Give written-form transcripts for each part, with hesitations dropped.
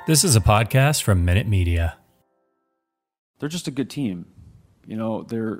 This is a podcast from Minute Media. They're just a good team. You know, they're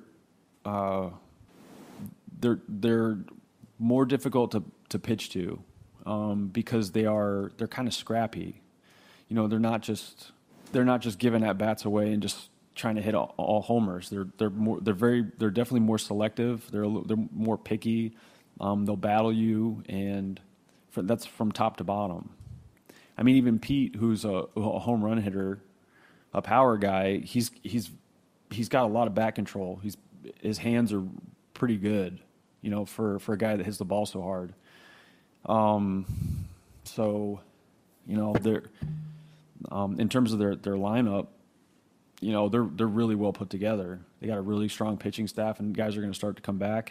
more difficult to pitch to because they're kind of scrappy. You know, they're not just giving at bats away and just trying to hit all homers. They're definitely more selective. They're more picky. They'll battle you, and that's from top to bottom. I mean, even Pete, who's a home run hitter, a power guy, he's got a lot of bat control. His hands are pretty good, you know, for a guy that hits the ball so hard. So, you know, they're in terms of their lineup, you know, they're really well put together. They got a really strong pitching staff, and guys are going to start to come back.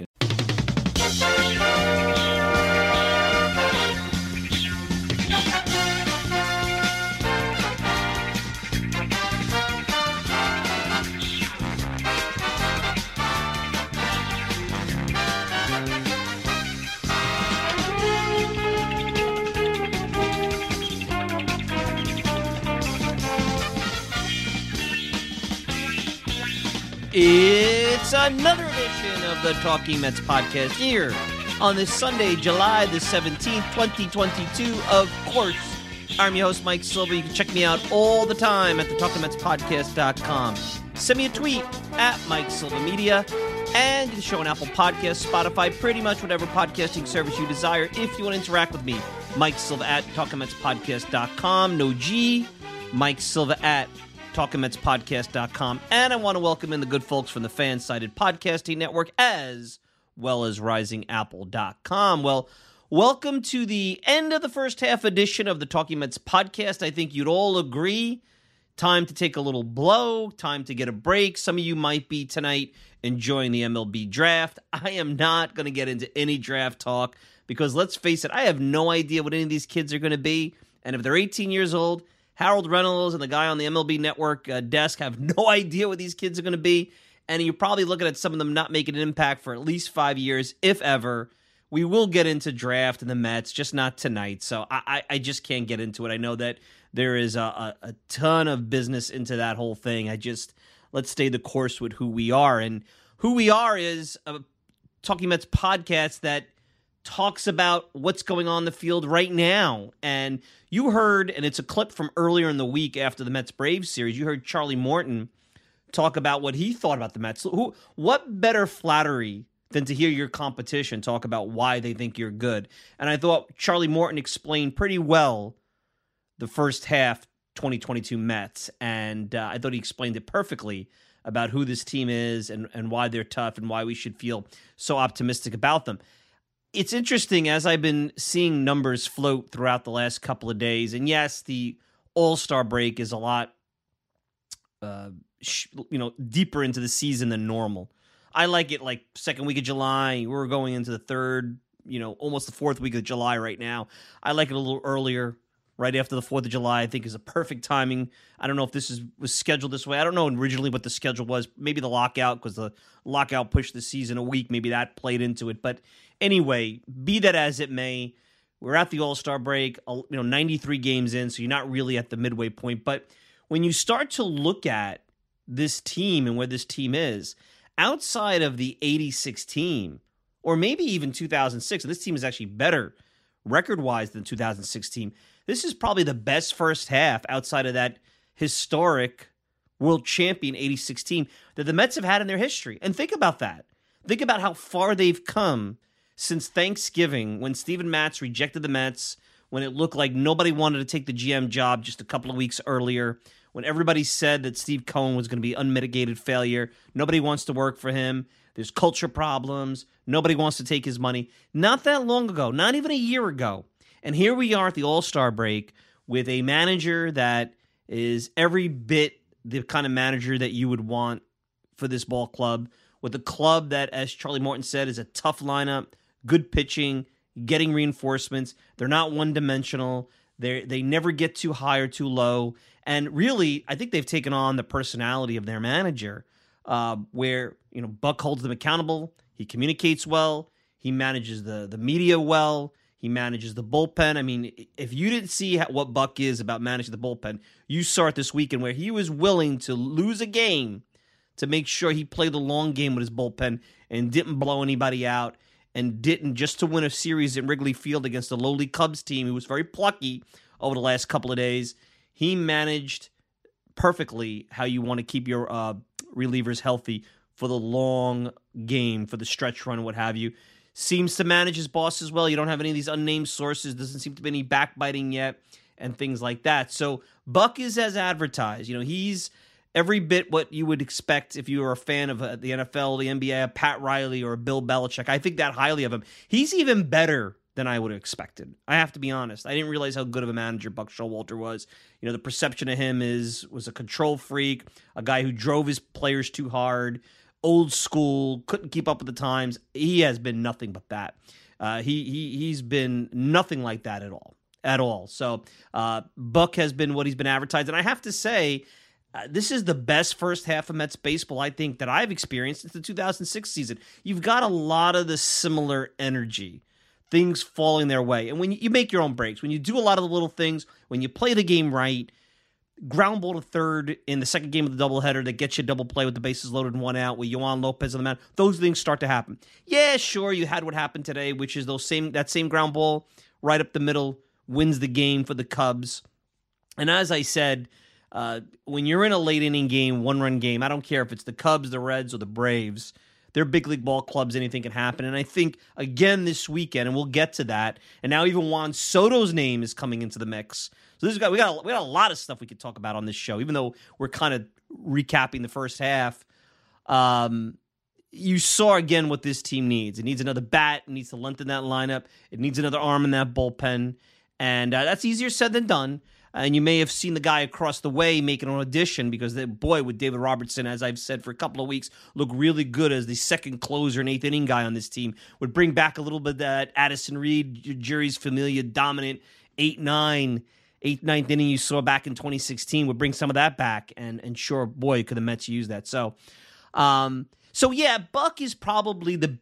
It's another edition of the Talking Mets podcast here on this Sunday, July the 17th, 2022. Of course, I'm your host, Mike Silva. You can check me out all the time at thetalkingmetspodcast.com. Send me a tweet at Mike Silva Media, and you can show on Apple Podcasts, Spotify, pretty much whatever podcasting service you desire. If you want to interact with me, Mike Silva at talkingmetspodcast.com. No G, Mike Silva at talkingmetspodcast.com. And I want to welcome in the good folks from the fan-sided podcasting network as well as risingapple.com. Well, welcome to the end of the first half edition of the Talking Mets podcast. I think you'd all agree, time to take a little blow, time to get a break. Some of you might be tonight enjoying the MLB draft. I am not going to get into any draft talk because let's face it, I have no idea what any of these kids are going to be. And if they're 18 years old, Harold Reynolds and the guy on the MLB Network desk have no idea what these kids are going to be, and you're probably looking at some of them not making an impact for at least 5 years, if ever. We will get into draft and the Mets, just not tonight, so I just can't get into it. I know that there is a ton of business into that whole thing. Let's stay the course with who we are, and who we are is a Talking Mets podcast that talks about what's going on in the field right now. And you heard, and it's a clip from earlier in the week after the Mets-Braves series, you heard Charlie Morton talk about what he thought about the Mets. What better flattery than to hear your competition talk about why they think you're good? And I thought Charlie Morton explained pretty well the first half 2022 Mets, and I thought he explained it perfectly about who this team is and why they're tough and why we should feel so optimistic about them. It's interesting as I've been seeing numbers float throughout the last couple of days. And yes, the All-Star break is a lot, deeper into the season than normal. I like it like second week of July. We're going into the third, almost the fourth week of July right now. I like it a little earlier, right after the 4th of July, I think is a perfect timing. I don't know if this was scheduled this way. I don't know originally what the schedule was. Maybe the lockout, because the lockout pushed the season a week. Maybe that played into it. But anyway, be that as it may, we're at the All-Star break, 93 games in, so you're not really at the midway point. But when you start to look at this team and where this team is, outside of the 86 team, or maybe even 2006, and this team is actually better record-wise than 2016, this is probably the best first half outside of that historic world champion 86 team that the Mets have had in their history. And think about that. Think about how far they've come since Thanksgiving, when Steven Matz rejected the Mets, when it looked like nobody wanted to take the GM job just a couple of weeks earlier, when everybody said that Steve Cohen was going to be unmitigated failure. Nobody wants to work for him. There's culture problems. Nobody wants to take his money. Not that long ago, not even a year ago. And here we are at the All-Star break with a manager that is every bit the kind of manager that you would want for this ball club, with a club that, as Charlie Morton said, is a tough lineup, good pitching, getting reinforcements. They're not one-dimensional. They never get too high or too low. And really, I think they've taken on the personality of their manager, where Buck holds them accountable. He communicates well. He manages the media well. He manages the bullpen. I mean, if you didn't see what Buck is about managing the bullpen, you saw it this weekend where he was willing to lose a game to make sure he played the long game with his bullpen and didn't blow anybody out and didn't just to win a series at Wrigley Field against the lowly Cubs team who was very plucky over the last couple of days. He managed perfectly how you want to keep your relievers healthy for the long game, for the stretch run, what have you. Seems to manage his boss as well. You don't have any of these unnamed sources. Doesn't seem to be any backbiting yet and things like that. So Buck is as advertised. He's every bit what you would expect if you were a fan of the NFL, the NBA, a Pat Riley or a Bill Belichick. I think that highly of him. He's even better than I would have expected. I have to be honest. I didn't realize how good of a manager Buck Showalter was. The perception of him was a control freak, a guy who drove his players too hard, old school, couldn't keep up with the times. He has been nothing but that. He's been nothing like that at all. So Buck has been what he's been advertised. And I have to say, this is the best first half of Mets baseball, I think, that I've experienced since the 2006 season. You've got a lot of the similar energy, things falling their way. And when you make your own breaks, when you do a lot of the little things, when you play the game right, ground ball to third in the second game of the doubleheader that gets you a double play with the bases loaded and one out with Yohan Lopez on the mound, those things start to happen. Yeah, sure, you had what happened today, which is that same ground ball right up the middle wins the game for the Cubs. And as I said, when you're in a late inning game, one-run game, I don't care if it's the Cubs, the Reds, or the Braves, they're big league ball clubs, anything can happen. And I think, again, this weekend, and we'll get to that, and now even Juan Soto's name is coming into the mix. So we got a lot of stuff we could talk about on this show, even though we're kind of recapping the first half. You saw, again, what this team needs. It needs another bat. It needs to lengthen that lineup. It needs another arm in that bullpen. And that's easier said than done. And you may have seen the guy across the way making an audition because, with David Robertson, as I've said for a couple of weeks, look really good as the second closer and eighth inning guy on this team. Would bring back a little bit of that Addison Reed, Jeurys Familia dominant 8-9, 8th, 9th inning you saw back in 2016. Would bring some of that back. And sure, boy, could the Mets use that. So yeah, Buck is probably the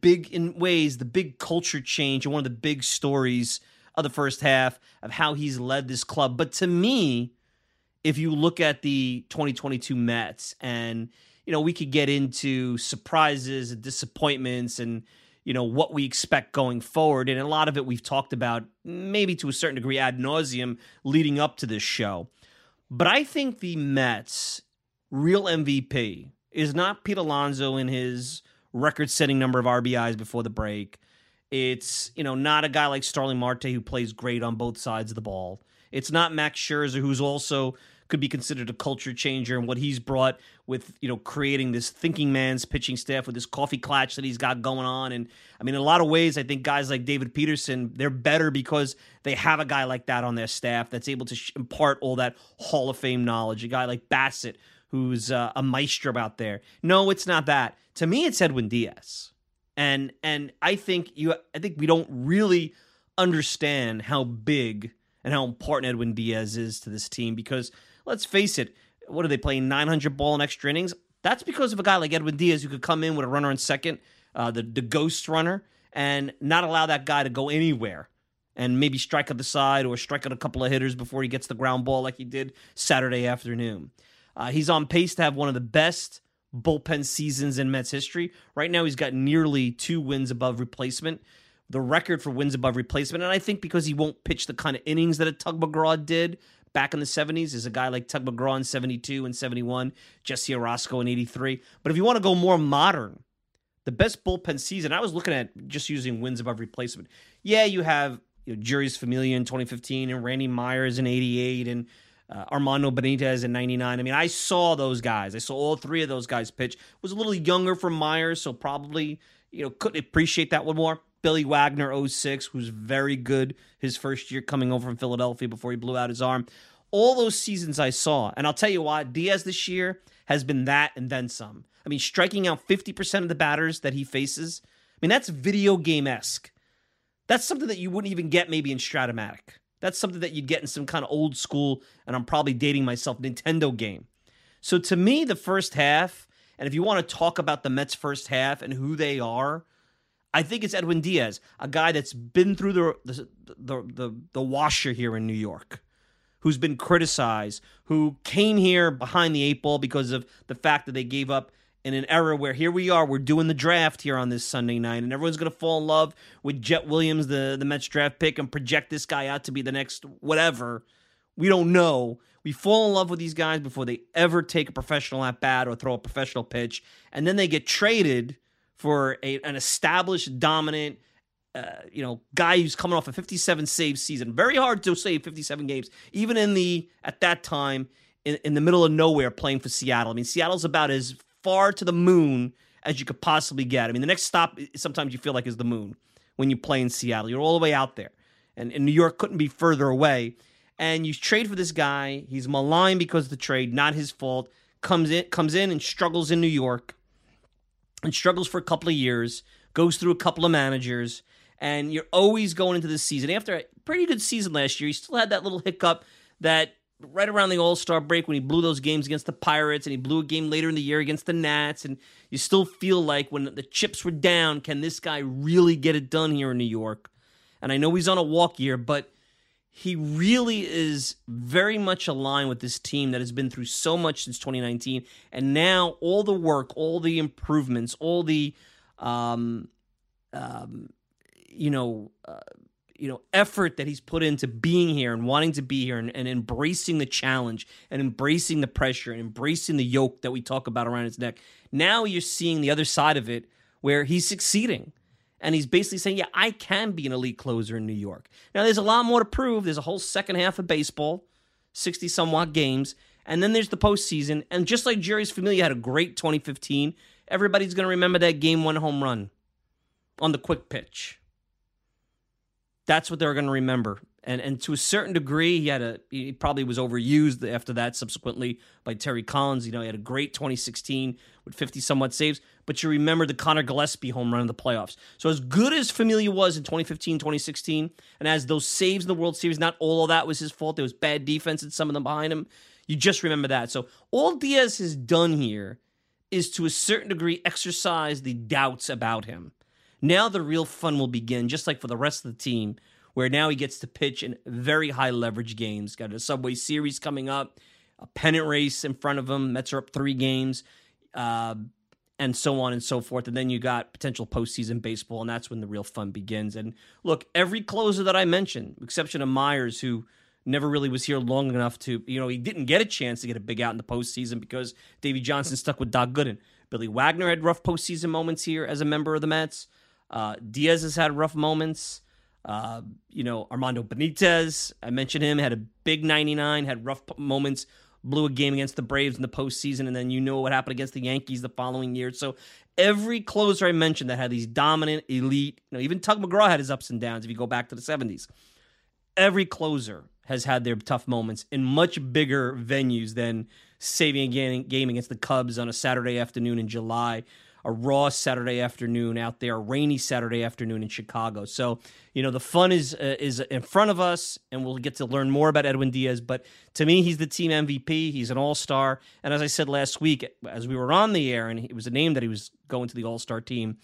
big culture change and one of the big stories of the first half of how he's led this club. But to me, if you look at the 2022 Mets and, we could get into surprises and disappointments and, what we expect going forward. And a lot of it we've talked about maybe to a certain degree ad nauseum leading up to this show. But I think the Mets' real MVP is not Pete Alonso in his record-setting number of RBIs before the break. It's, not a guy like Starling Marte who plays great on both sides of the ball. It's not Max Scherzer, who's also could be considered a culture changer and what he's brought with, creating this thinking man's pitching staff with this coffee clutch that he's got going on. And I mean, in a lot of ways, I think guys like David Peterson, they're better because they have a guy like that on their staff that's able to impart all that Hall of Fame knowledge. A guy like Bassett, who's a maestro out there. No, it's not that. To me, it's Edwin Diaz. And I think we don't really understand how big and how important Edwin Diaz is to this team because, let's face it, what are they playing, 900 ball in extra innings? That's because of a guy like Edwin Diaz who could come in with a runner on second, the ghost runner, and not allow that guy to go anywhere and maybe strike out the side or strike out a couple of hitters before he gets the ground ball like he did Saturday afternoon. He's on pace to have one of the best bullpen seasons in Mets history. Right now, he's got nearly 2 wins above replacement, the record for wins above replacement. And I think because he won't pitch the kind of innings that a Tug McGraw did back in the 70s, is a guy like Tug McGraw in 72 and 71, Jesse Orosco in 83. But if you want to go more modern, the best bullpen season, I was looking at just using wins above replacement. Yeah, you have Jeurys Familia in 2015 and Randy Myers in 88 and Armando Benitez in 99. I mean, I saw those guys. I saw all 3 of those guys pitch. Was a little younger for Myers, so probably, couldn't appreciate that one more. Billy Wagner, 06, who's very good his first year coming over from Philadelphia before he blew out his arm. All those seasons I saw. And I'll tell you what, Diaz this year has been that and then some. I mean, striking out 50% of the batters that he faces. I mean, that's video game-esque. That's something that you wouldn't even get maybe in Stratomatic. That's something that you'd get in some kind of old school, and I'm probably dating myself, Nintendo game. So to me, the first half, and if you want to talk about the Mets' first half and who they are, I think it's Edwin Diaz, a guy that's been through the washer here in New York, who's been criticized, who came here behind the eight ball because of the fact that they gave up in an era where here we are, we're doing the draft here on this Sunday night, and everyone's going to fall in love with Jet Williams, the Mets draft pick, and project this guy out to be the next whatever. We don't know. We fall in love with these guys before they ever take a professional at bat or throw a professional pitch, and then they get traded for an established, dominant, guy who's coming off a 57 save season. Very hard to save 57 games, even at that time in the middle of nowhere playing for Seattle. I mean, Seattle's about as far to the moon as you could possibly get. I mean, the next stop sometimes you feel like is the moon when you play in Seattle. You're all the way out there, and New York couldn't be further away. And you trade for this guy. He's maligned because of the trade, not his fault. Comes in and struggles in New York, and struggles for a couple of years, goes through a couple of managers, and you're always going into this season. After a pretty good season last year, he still had that little hiccup that right around the All-Star break when he blew those games against the Pirates, and he blew a game later in the year against the Nats, and you still feel like when the chips were down, can this guy really get it done here in New York? And I know he's on a walk year, but he really is very much aligned with this team that has been through so much since 2019. And now all the work, all the improvements, all the, effort that he's put into being here and wanting to be here and embracing the challenge and embracing the pressure and embracing the yoke that we talk about around his neck. Now you're seeing the other side of it where he's succeeding. And he's basically saying, yeah, I can be an elite closer in New York. Now, there's a lot more to prove. There's a whole second half of baseball, 60-somewhat games. And then there's the postseason. And just like Jeurys Familia had a great 2015, everybody's going to remember that Game 1 home run on the quick pitch. That's what they're going to remember. And to a certain degree, he probably was overused after that subsequently by Terry Collins. He had a great 2016 with 50-somewhat saves. But you remember the Connor Gillespie home run in the playoffs. So as good as Familia was in 2015, 2016, and as those saves in the World Series, not all of that was his fault. There was bad defense and some of them behind him. You just remember that. So all Diaz has done here is to a certain degree exercise the doubts about him. Now the real fun will begin, just like for the rest of the team, where now he gets to pitch in very high leverage games. Got a Subway Series coming up, a pennant race in front of him. Mets are up 3 games. And so on and so forth. And then you got potential postseason baseball, and that's when the real fun begins. And look, every closer that I mentioned, with exception of Myers, who never really was here long enough to, he didn't get a chance to get a big out in the postseason because Davey Johnson stuck with Doc Gooden. Billy Wagner had rough postseason moments here as a member of the Mets. Diaz has had rough moments. Armando Benitez, I mentioned him, had a big 99, had rough moments, blew a game against the Braves in the postseason, and then what happened against the Yankees the following year. So every closer I mentioned that had these dominant, elite, even Tug McGraw had his ups and downs if you go back to the 70s. Every closer has had their tough moments in much bigger venues than saving a game against the Cubs on a Saturday afternoon in July, a raw Saturday afternoon out there, a rainy Saturday afternoon in Chicago. So, the fun is in front of us, and we'll get to learn more about Edwin Diaz. But to me, he's the team MVP. He's an all-star. And as I said last week, as we were on the air, and it was a name that he was going to the all-star team,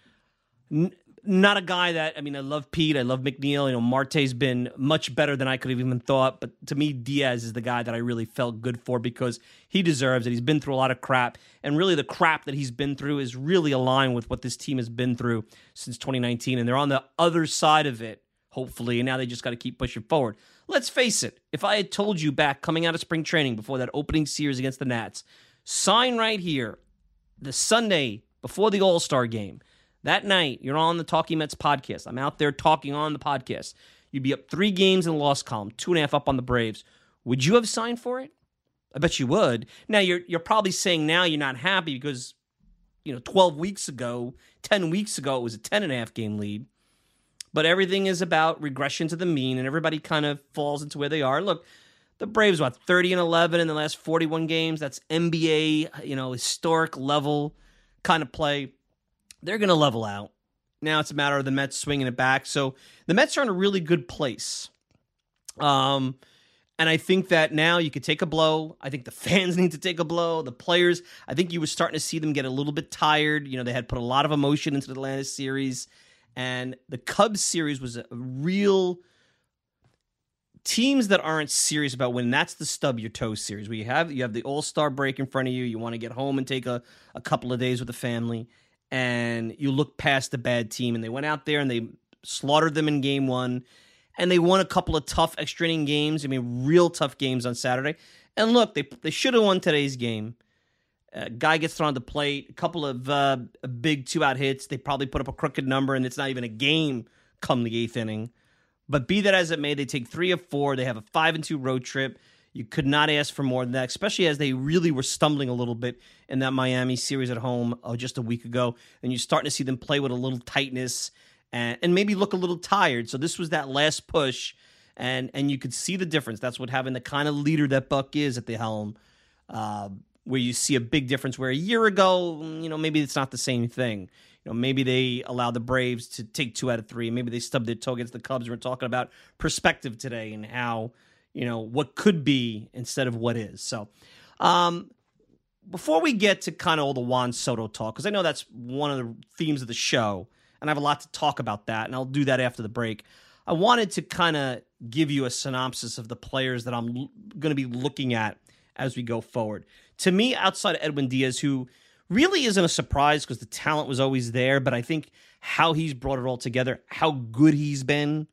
not a guy that, I love Pete, I love McNeil. Marte's been much better than I could have even thought. But to me, Diaz is the guy that I really felt good for because he deserves it. He's been through a lot of crap. And really the crap that he's been through is really aligned with what this team has been through since 2019. And they're on the other side of it, hopefully. And now they just got to keep pushing forward. Let's face it. If I had told you back coming out of spring training before that opening series against the Nats, sign right here, the Sunday before the All-Star game, that night, you're on the Talking Mets podcast. I'm out there talking on the podcast. You'd be up 3 games in the loss column, 2.5 up on the Braves. Would you have signed for it? I bet you would. Now, you're probably saying now you're not happy because, 12 weeks ago, 10 weeks ago, it was a 10.5 game lead. But everything is about regression to the mean, and everybody kind of falls into where they are. Look, the Braves, 30-11 in the last 41 games. That's NBA, historic level kind of play. They're going to level out. Now it's a matter of the Mets swinging it back. So the Mets are in a really good place. And I think that now you could take a blow. I think the fans need to take a blow. The players, I think you were starting to see them get a little bit tired. They had put a lot of emotion into the Atlanta series. And the Cubs series was a real teams that aren't serious about winning. That's the stub your toe series where you have the All-Star break in front of you. You want to get home and take a couple of days with the family, and you look past the bad team. And they went out there and they slaughtered them in game one, and they won a couple of tough extra inning games. I mean, real tough games on Saturday. And look, they should have won today's game. Guy gets thrown on the plate, a couple of big 2-out hits. They probably put up a crooked number, and it's not even a game come the 8th inning. But be that as it may, they take 3 of 4. They have a 5-2 road trip. You could not ask for more than that, especially as they really were stumbling a little bit in that Miami series at home just a week ago. And you're starting to see them play with a little tightness and maybe look a little tired. So this was that last push, and you could see the difference. That's what having the kind of leader that Buck is at the helm, where you see a big difference where a year ago, maybe it's not the same thing. Maybe they allowed the Braves to take 2 out of 3. Maybe they stubbed their toe against the Cubs. We're talking about perspective today and how, what could be instead of what is. So before we get to kind of all the Juan Soto talk, because I know that's one of the themes of the show, and I have a lot to talk about that, and I'll do that after the break. I wanted to kind of give you a synopsis of the players that I'm going to be looking at as we go forward. To me, outside of Edwin Diaz, who really isn't a surprise because the talent was always there, but I think how he's brought it all together, how good he's been,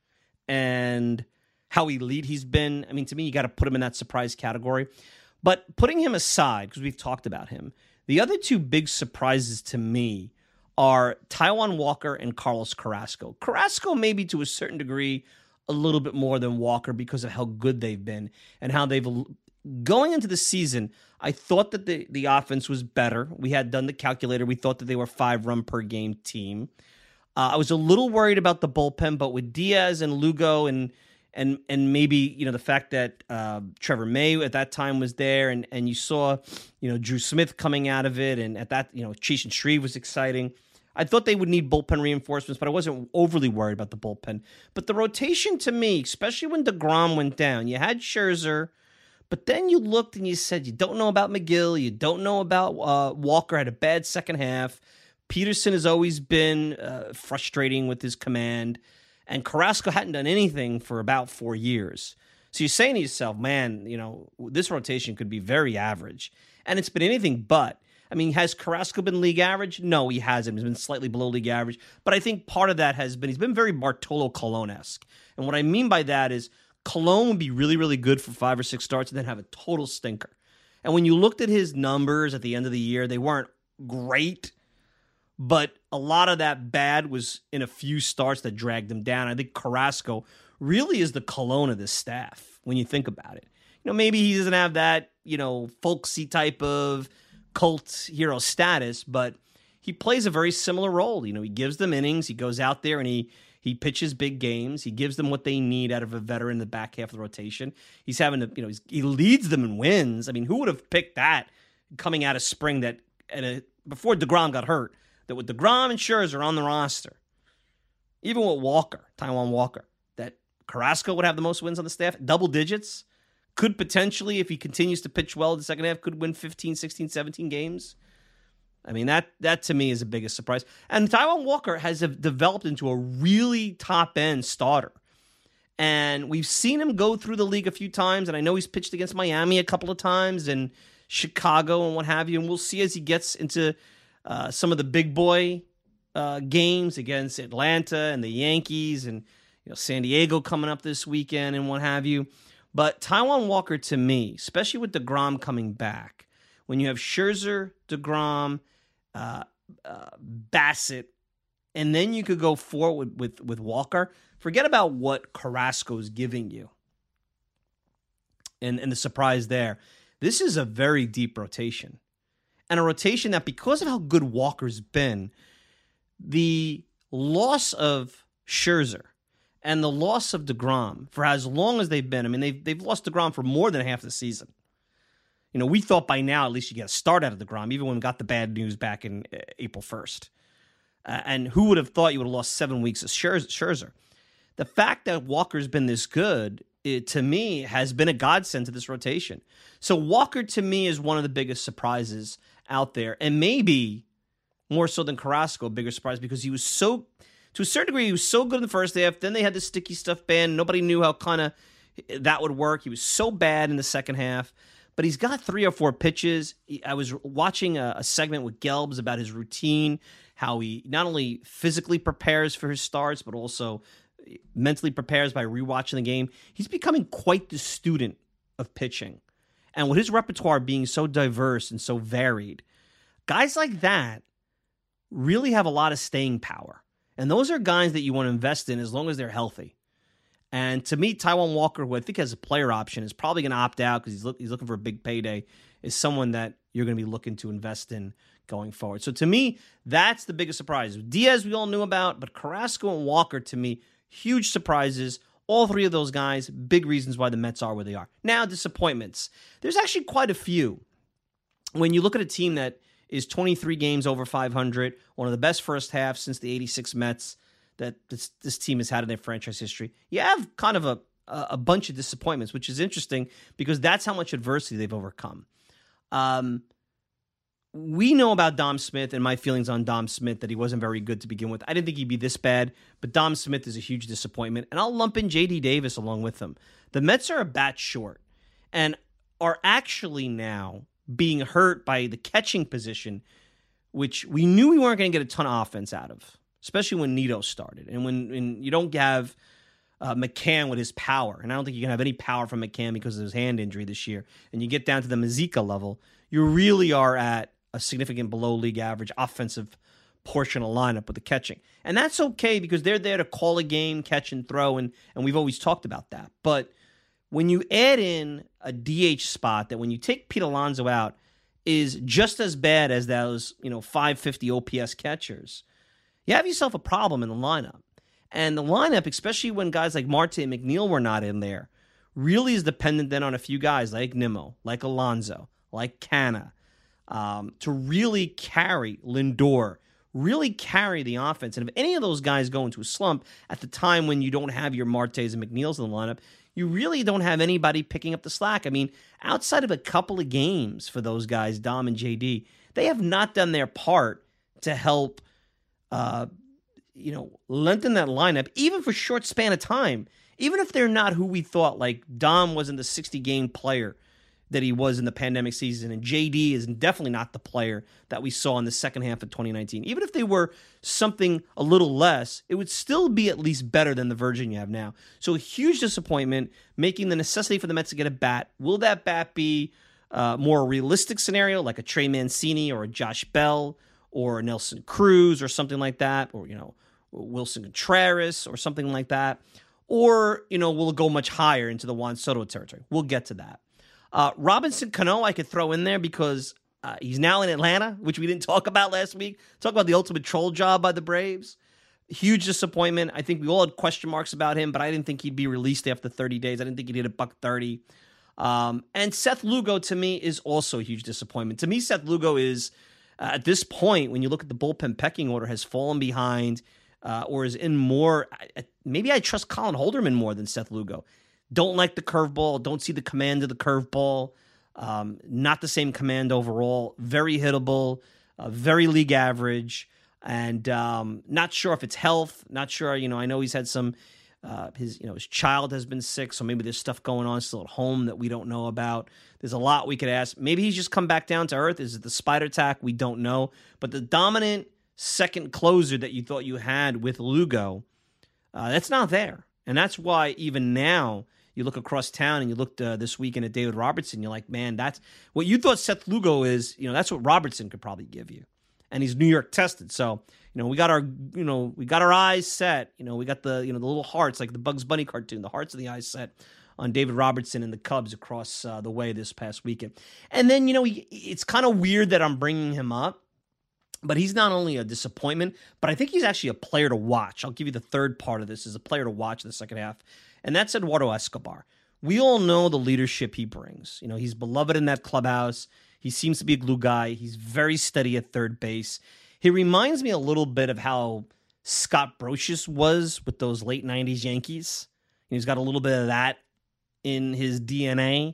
and how elite he's been. I mean, to me, you got to put him in that surprise category. But putting him aside, because we've talked about him, the other two big surprises to me are Taijuan Walker and Carlos Carrasco. Carrasco maybe to a certain degree a little bit more than Walker because of how good they've been and how they've... Going into the season, I thought that the offense was better. We had done the calculator. We thought that they were 5-run-per-game team. I was a little worried about the bullpen, but with Diaz and Lugo and maybe the fact that Trevor May at that time was there, and you saw Drew Smith coming out of it, and at that Cheech and Shreve was exciting. I thought they would need bullpen reinforcements, but I wasn't overly worried about the bullpen. But the rotation to me, especially when DeGrom went down, you had Scherzer. But then you looked and you said, you don't know about McGill. You don't know about Walker, had a bad second half. Peterson has always been frustrating with his command. And Carrasco hadn't done anything for about 4 years. So you're saying to yourself, man, this rotation could be very average. And it's been anything but. I mean, has Carrasco been league average? No, he hasn't. He's been slightly below league average. But I think part of that has been, he's been very Bartolo Colon-esque. And what I mean by that is, Colon would be really, really good for 5 or 6 starts and then have a total stinker. And when you looked at his numbers at the end of the year, they weren't great, but a lot of that bad was in a few starts that dragged him down. I think Carrasco really is the Colon of this staff when you think about it. Maybe he doesn't have that, folksy type of cult hero status, but he plays a very similar role. He gives them innings, he goes out there and he pitches big games. He gives them what they need out of a veteran in the back half of the rotation. He's having to, he leads them in wins. I mean, who would have picked that coming out of spring that before DeGrom got hurt, that with DeGrom and Scherzer on the roster, even with Walker, Taijuan Walker, that Carrasco would have the most wins on the staff, double digits, could potentially, if he continues to pitch well in the second half, could win 15, 16, 17 games. I mean, that to me is the biggest surprise. And Taijuan Walker has developed into a really top-end starter. And we've seen him go through the league a few times, and I know he's pitched against Miami a couple of times and Chicago and what have you, and we'll see as he gets into some of the big boy games against Atlanta and the Yankees and San Diego coming up this weekend and what have you. But Taijuan Walker, to me, especially with DeGrom coming back, when you have Scherzer, DeGrom, Bassett, and then you could go forward with Walker. Forget about what Carrasco's giving you and the surprise there. This is a very deep rotation. And a rotation that, because of how good Walker's been, the loss of Scherzer and the loss of DeGrom for as long as they've been, I mean, they've lost DeGrom for more than half the season. We thought by now at least you get a start out of DeGrom, even when we got the bad news back in April 1st. And who would have thought you would have lost 7 weeks of Scherzer? The fact that Walker's been this good, to me, has been a godsend to this rotation. So Walker, to me, is one of the biggest surprises out there. And maybe more so than Carrasco, a bigger surprise, because he was so to a certain degree, he was so good in the first half. Then they had the sticky stuff ban. Nobody knew how kind of that would work. He was so bad in the second half. But he's got 3 or 4 pitches. I was watching a segment with Gelbs about his routine, how he not only physically prepares for his starts, but also mentally prepares by rewatching the game. He's becoming quite the student of pitching. And with his repertoire being so diverse and so varied, guys like that really have a lot of staying power. And those are guys that you want to invest in as long as they're healthy. And to me, Taijuan Walker, who I think has a player option, is probably going to opt out because he's looking for a big payday, is someone that you're going to be looking to invest in going forward. So to me, that's the biggest surprise. Diaz we all knew about, but Carrasco and Walker, to me, huge surprises. All 3 of those guys, big reasons why the Mets are where they are. Now, disappointments. There's actually quite a few. When you look at a team that is 23 games over 500, one of the best first halves since the 86 Mets that this team has had in their franchise history, you have kind of a bunch of disappointments, which is interesting because that's how much adversity they've overcome. We know about Dom Smith and my feelings on Dom Smith, that he wasn't very good to begin with. I didn't think he'd be this bad, but Dom Smith is a huge disappointment, and I'll lump in J.D. Davis along with him. The Mets are a bat short and are actually now being hurt by the catching position, which we knew we weren't going to get a ton of offense out of, especially when Nito started. And when you don't have McCann with his power, and I don't think you can have any power from McCann because of his hand injury this year, and you get down to the Mazika level, you really are at a significant below league average offensive portion of lineup with the catching. And that's okay because they're there to call a game, catch and throw, and we've always talked about that. But when you add in a DH spot that when you take Pete Alonso out is just as bad as those 550 OPS catchers, you have yourself a problem in the lineup. And the lineup, especially when guys like Marte and McNeil were not in there, really is dependent then on a few guys like Nimmo, like Alonso, like Canna, to really carry Lindor, really carry the offense. And if any of those guys go into a slump at the time when you don't have your Martes and McNeils in the lineup, you really don't have anybody picking up the slack. I mean, outside of a couple of games for those guys, Dom and JD, they have not done their part to help lengthen that lineup, even for a short span of time. Even if they're not who we thought, like Dom wasn't the 60-game player that he was in the pandemic season, and JD is definitely not the player that we saw in the second half of 2019. Even if they were something a little less, it would still be at least better than the version you have now. So a huge disappointment, making the necessity for the Mets to get a bat. Will that bat be more realistic scenario, like a Trey Mancini or a Josh Bell or a Nelson Cruz or something like that, or Wilson Contreras or something like that? Or, will it go much higher into the Juan Soto territory? We'll get to that. Robinson Cano I could throw in there because he's now in Atlanta, which we didn't talk about last week. Talk about the ultimate troll job by the Braves. Huge disappointment. I think we all had question marks about him, but I didn't think he'd be released after 30 days. I didn't think he'd hit $130. And Seth Lugo, to me, is also a huge disappointment. To me, Seth Lugo is, at this point, when you look at the bullpen pecking order, has fallen behind or is in more. Maybe I trust Colin Holderman more than Seth Lugo. Don't like the curveball. Don't see the command of the curveball. Not the same command overall. Very hittable. Very league average. And not sure if it's health. Not sure. I know he's had some. His child has been sick, so maybe there's stuff going on still at home that we don't know about. There's a lot we could ask. Maybe he's just come back down to earth. Is it the spider attack? We don't know. But the dominant second closer that you thought you had with Lugo, that's not there. And that's why even now you look across town and you looked this weekend at David Robertson, you're like, man, that's what you thought Seth Lugo is. That's what Robertson could probably give you. And he's New York tested. So, we got our eyes set. We got the little hearts, like the Bugs Bunny cartoon, the hearts of the eyes set on David Robertson and the Cubs across the way this past weekend. And then, it's kind of weird that I'm bringing him up, but he's not only a disappointment, but I think he's actually a player to watch. I'll give you the third part of this as a player to watch in the second half, and that's Eduardo Escobar. We all know the leadership he brings. He's beloved in that clubhouse. He seems to be a glue guy. He's very steady at third base. He reminds me a little bit of how Scott Brocious was with those late 90s Yankees. He's got a little bit of that in his DNA.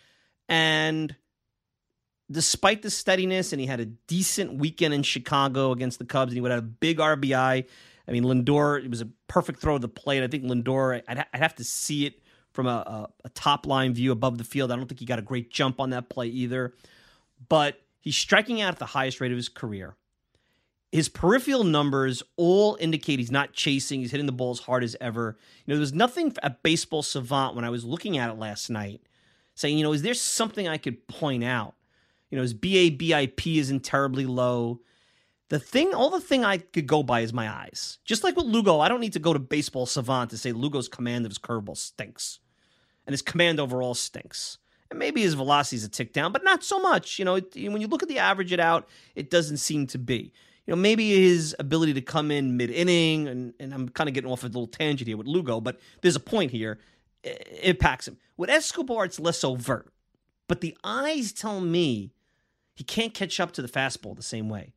And despite the steadiness, and he had a decent weekend in Chicago against the Cubs, and he would have a big RBI I mean, Lindor, it was a perfect throw to the plate. I think Lindor, I'd have to see it from a top-line view above the field. I don't think he got a great jump on that play either. But he's striking out at the highest rate of his career. His peripheral numbers all indicate he's not chasing. He's hitting the ball as hard as ever. There was nothing at Baseball Savant when I was looking at it last night saying, is there something I could point out? His BABIP isn't terribly low. All the thing I could go by is my eyes. Just like with Lugo, I don't need to go to Baseball Savant to say Lugo's command of his curveball stinks. And his command overall stinks. And maybe his velocity is a tick down, but not so much. When you look at the average it out, it doesn't seem to be. Maybe his ability to come in mid-inning, and I'm kind of getting off a little tangent here with Lugo, but there's a point here. It impacts him. With Escobar, it's less overt. But the eyes tell me he can't catch up to the fastball the same way.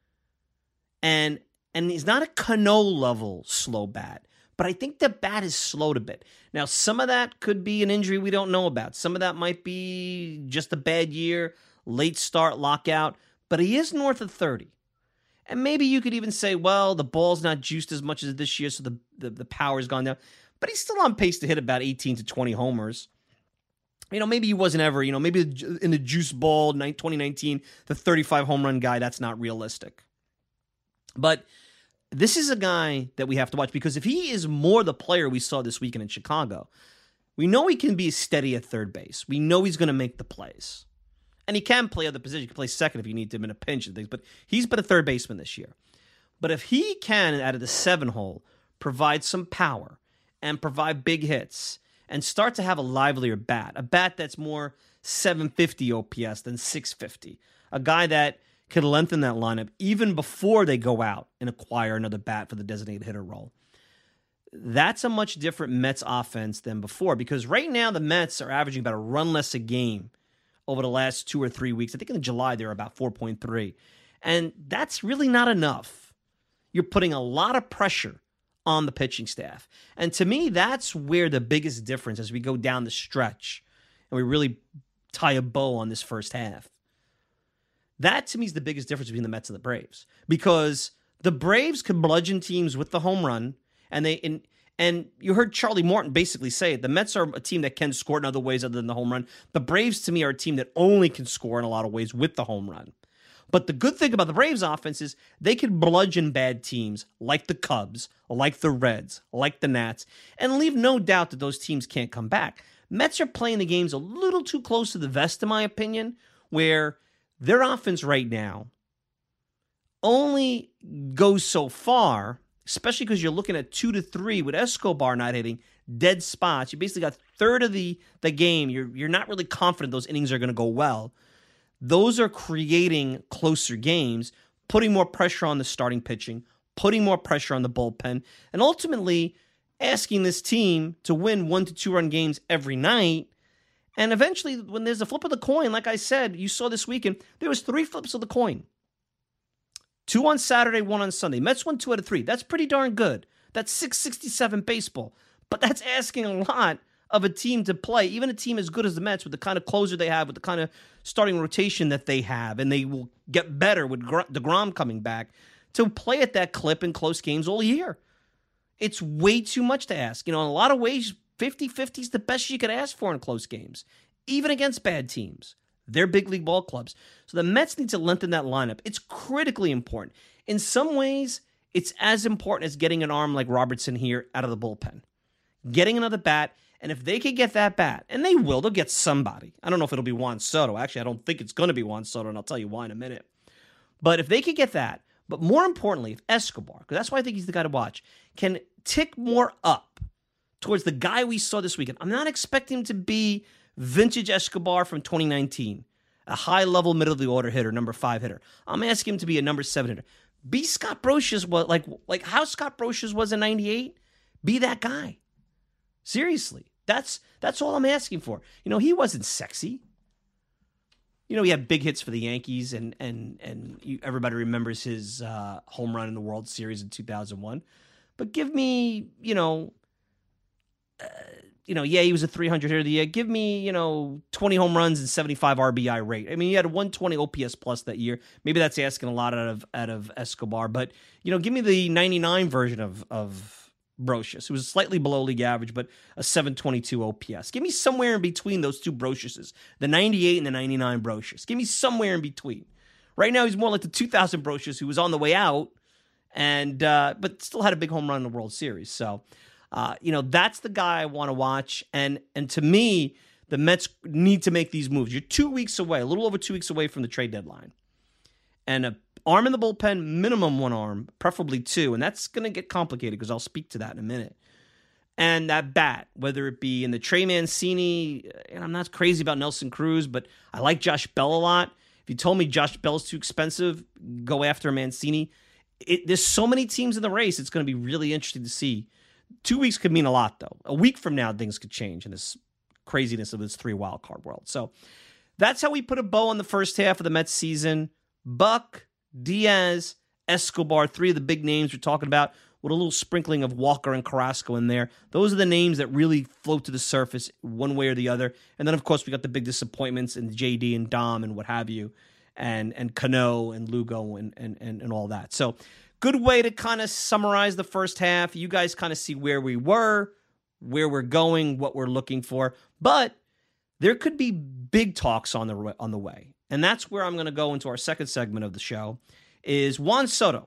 And he's not a Cano level slow bat, but I think the bat is slowed a bit. Now, some of that could be an injury we don't know about. Some of that might be just a bad year, late start, lockout, but he is north of 30. And maybe you could even say, well, the ball's not juiced as much as this year, so the power's gone down. But he's still on pace to hit about 18 to 20 homers. Maybe he wasn't ever, maybe in the juice ball 2019, the 35 home run guy, that's not realistic. But this is a guy that we have to watch because if he is more the player we saw this weekend in Chicago, we know he can be steady at third base. We know he's going to make the plays. And he can play other positions. He can play second if you need him in a pinch and things. But he's been a third baseman this year. But if he can, out of the 7-hole, provide some power and provide big hits and start to have a livelier bat, a bat that's more 750 OPS than 650, a guy that could lengthen that lineup even before they go out and acquire another bat for the designated hitter role. That's a much different Mets offense than before because right now the Mets are averaging about a run less a game over the last 2 or 3 weeks. I think in July they were about 4.3. And that's really not enough. You're putting a lot of pressure on the pitching staff. And to me, that's where the biggest difference as we go down the stretch and we really tie a bow on this first half. That, to me, is the biggest difference between the Mets and the Braves. Because the Braves can bludgeon teams with the home run, and you heard Charlie Morton basically say it. The Mets are a team that can score in other ways other than the home run. The Braves, to me, are a team that only can score in a lot of ways with the home run. But the good thing about the Braves offense is they can bludgeon bad teams like the Cubs, like the Reds, like the Nats, and leave no doubt that those teams can't come back. Mets are playing the games a little too close to the vest, in my opinion, where their offense right now only goes so far, especially because you're looking at 2 to 3 with Escobar not hitting dead spots. You basically got a third of the game. You're not really confident those innings are going to go well. Those are creating closer games, putting more pressure on the starting pitching, putting more pressure on the bullpen, and ultimately asking this team to win 1 to 2 run games every night. And eventually, when there's a flip of the coin, like I said, you saw this weekend, there was 3 flips of the coin. 2 on Saturday, 1 on Sunday. Mets won 2 out of 3. That's pretty darn good. That's 667 baseball. But that's asking a lot of a team to play, even a team as good as the Mets, with the kind of closer they have, with the kind of starting rotation that they have, and they will get better with DeGrom coming back, to play at that clip in close games all year. It's way too much to ask. In a lot of ways, 50-50 is the best you could ask for in close games, even against bad teams. They're big league ball clubs. So the Mets need to lengthen that lineup. It's critically important. In some ways, it's as important as getting an arm like Robertson here out of the bullpen. Getting another bat, and if they can get that bat, and they will, they'll get somebody. I don't know if it'll be Juan Soto. Actually, I don't think it's going to be Juan Soto, and I'll tell you why in a minute. But if they can get that, but more importantly, if Escobar, because that's why I think he's the guy to watch, can tick more up towards the guy we saw this weekend. I'm not expecting him to be vintage Escobar from 2019, a high-level middle-of-the-order hitter, number 5 hitter. I'm asking him to be a number 7 hitter. Be Scott Brosius, like how Scott Brosius was in 98. Be that guy. Seriously. That's all I'm asking for. He wasn't sexy. He had big hits for the Yankees, and everybody remembers his home run in the World Series in 2001. But give me, he was a 300 hitter of the year. Give me, 20 home runs and 75 RBI rate. I mean, he had a 120 OPS plus that year. Maybe that's asking a lot out of Escobar, but give me the 99 version of Brosius, who was slightly below league average, but a 722 OPS. Give me somewhere in between those two Brosiuses, the 98 and the 99 Brosius. Give me somewhere in between. Right now, he's more like the 2000 Brosius, who was on the way out, and but still had a big home run in the World Series. So, that's the guy I want to watch. And to me, the Mets need to make these moves. You're 2 weeks away, a little over 2 weeks away from the trade deadline. And an arm in the bullpen, minimum one arm, preferably two. And that's going to get complicated because I'll speak to that in a minute. And that bat, whether it be in the Trey Mancini, and I'm not crazy about Nelson Cruz, but I like Josh Bell a lot. If you told me Josh Bell's too expensive, go after Mancini. There's so many teams in the race, it's going to be really interesting to see. 2 weeks could mean a lot, though. A week from now, things could change in this craziness of this 3 wild card world. So that's how we put a bow on the first half of the Mets season. Buck, Diaz, Escobar, 3 of the big names we're talking about, with a little sprinkling of Walker and Carrasco in there. Those are the names that really float to the surface one way or the other. And then, of course, we got the big disappointments in JD and Dom and what have you, and Cano and Lugo and all that. So good way to kind of summarize the first half. You guys kind of see where we were, where we're going, what we're looking for. But there could be big talks on the way. And that's where I'm going to go into our second segment of the show, is Juan Soto.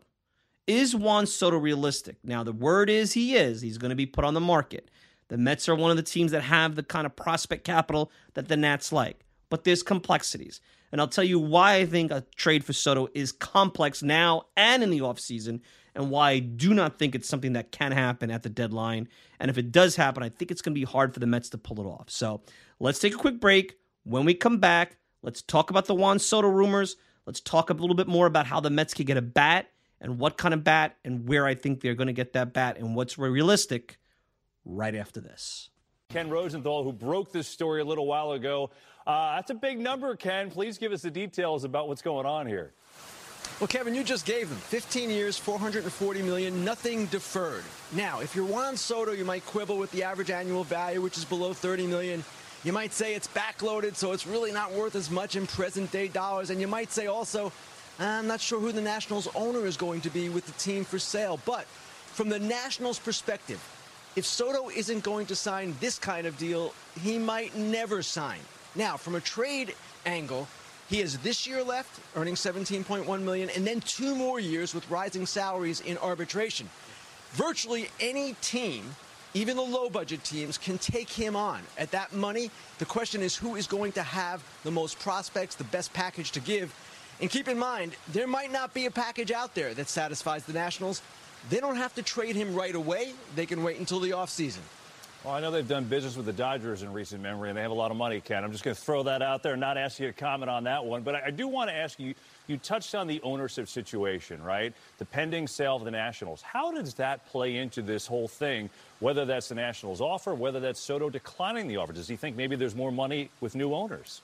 Is Juan Soto realistic? Now, the word is he is. He's going to be put on the market. The Mets are one of the teams that have the kind of prospect capital that the Nats like. But there's complexities. And I'll tell you why I think a trade for Soto is complex now and in the offseason, and why I do not think it's something that can happen at the deadline. And if it does happen, I think it's going to be hard for the Mets to pull it off. So let's take a quick break. When we come back, let's talk about the Juan Soto rumors. Let's talk a little bit more about how the Mets could get a bat, and what kind of bat, and where I think they're going to get that bat, and what's realistic, right after this. Ken Rosenthal, who broke this story a little while ago. That's a big number, Ken. Please give us the details about what's going on here. Well, Kevin, you just gave them 15 years, $440 million, nothing deferred. Now, if you're Juan Soto, you might quibble with the average annual value, which is below $30 million. You might say it's backloaded, so it's really not worth as much in present-day dollars. And you might say also, I'm not sure who the Nationals owner is going to be with the team for sale. But from the Nationals' perspective, if Soto isn't going to sign this kind of deal, he might never sign. Now, from a trade angle, he has this year left, earning $17.1 million, and then 2 more years with rising salaries in arbitration. Virtually any team, even the low-budget teams, can take him on. At that money, the question is who is going to have the most prospects, the best package to give. And keep in mind, there might not be a package out there that satisfies the Nationals. They don't have to trade him right away. They can wait until the offseason. Well, I know they've done business with the Dodgers in recent memory, and they have a lot of money, Ken. I'm just going to throw that out there and not ask you to comment on that one. But I do want to ask you, you touched on the ownership situation, right? The pending sale of the Nationals. How does that play into this whole thing, whether that's the Nationals' offer, whether that's Soto declining the offer? Does he think maybe there's more money with new owners?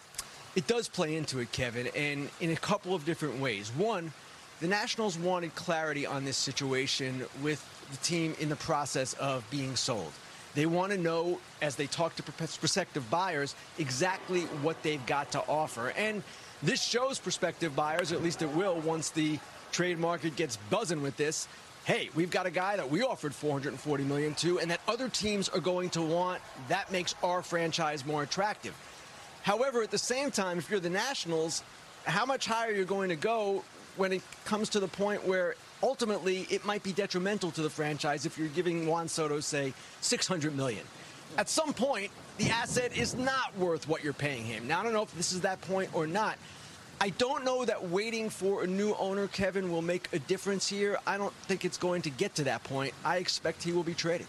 It does play into it, Kevin, and in a couple of different ways. One, the Nationals wanted clarity on this situation with the team in the process of being sold. They want to know, as they talk to prospective buyers, exactly what they've got to offer. And this shows prospective buyers, at least it will once the trade market gets buzzing with this, hey, we've got a guy that we offered $440 million to and that other teams are going to want. That makes our franchise more attractive. However, at the same time, if you're the Nationals, how much higher you're going to go when it comes to the point where ultimately it might be detrimental to the franchise if you're giving Juan Soto, say, $600 million. At some point, the asset is not worth what you're paying him. Now, I don't know if this is that point or not. I don't know that waiting for a new owner, Kevin, will make a difference here. I don't think it's going to get to that point. I expect he will be traded.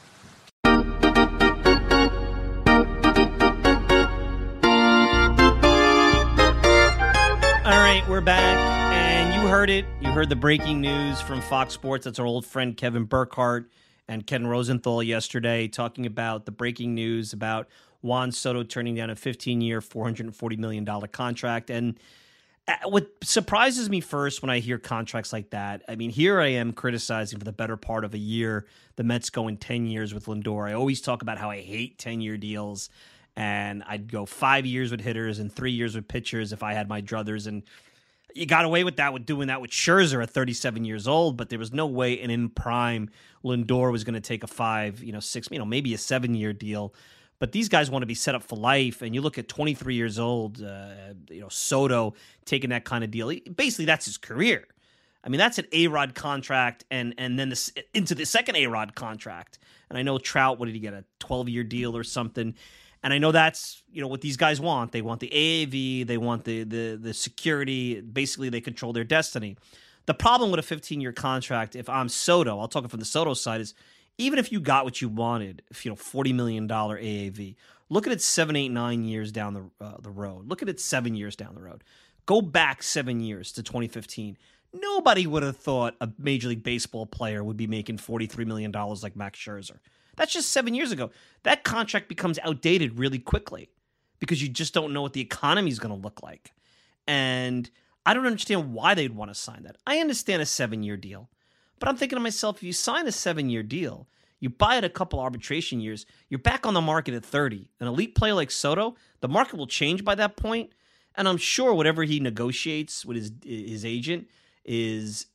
All right, we're back, and you heard it. You heard the breaking news from Fox Sports. That's our old friend Kevin Burkhardt and Ken Rosenthal yesterday talking about the breaking news about Juan Soto turning down a 15-year, $440 million contract. And What surprises me first when I hear contracts like that, I mean, here I am criticizing for the better part of a year the Mets going 10 years with Lindor. I always talk about how I hate 10-year deals, and I'd go 5 years with hitters and 3 years with pitchers if I had my druthers. And you got away with that with doing that with Scherzer at 37 years old, but there was no way an in prime Lindor was going to take a 5, 6, maybe a 7-year deal. But these guys want to be set up for life, and you look at 23 years old, Soto taking that kind of deal. Basically, that's his career. I mean, that's an A-Rod contract, and then into the second A-Rod contract. And I know Trout, what did he get, a 12-year deal or something? And I know that's what these guys want. They want the AAV, they want the security. Basically, they control their destiny. The problem with a 15-year contract, if I'm Soto, I'll talk from the Soto side, is even if you got what you wanted, $40 million AAV, look at it 7, 8, 9 years down the road. Look at it 7 years down the road. Go back 7 years to 2015. Nobody would have thought a Major League Baseball player would be making $43 million like Max Scherzer. That's just 7 years ago. That contract becomes outdated really quickly because you just don't know what the economy is going to look like. And I don't understand why they'd want to sign that. I understand a 7-year deal. But I'm thinking to myself, if you sign a 7-year deal, you buy it a couple arbitration years, you're back on the market at 30. An elite player like Soto, the market will change by that point, and I'm sure whatever he negotiates with his agent is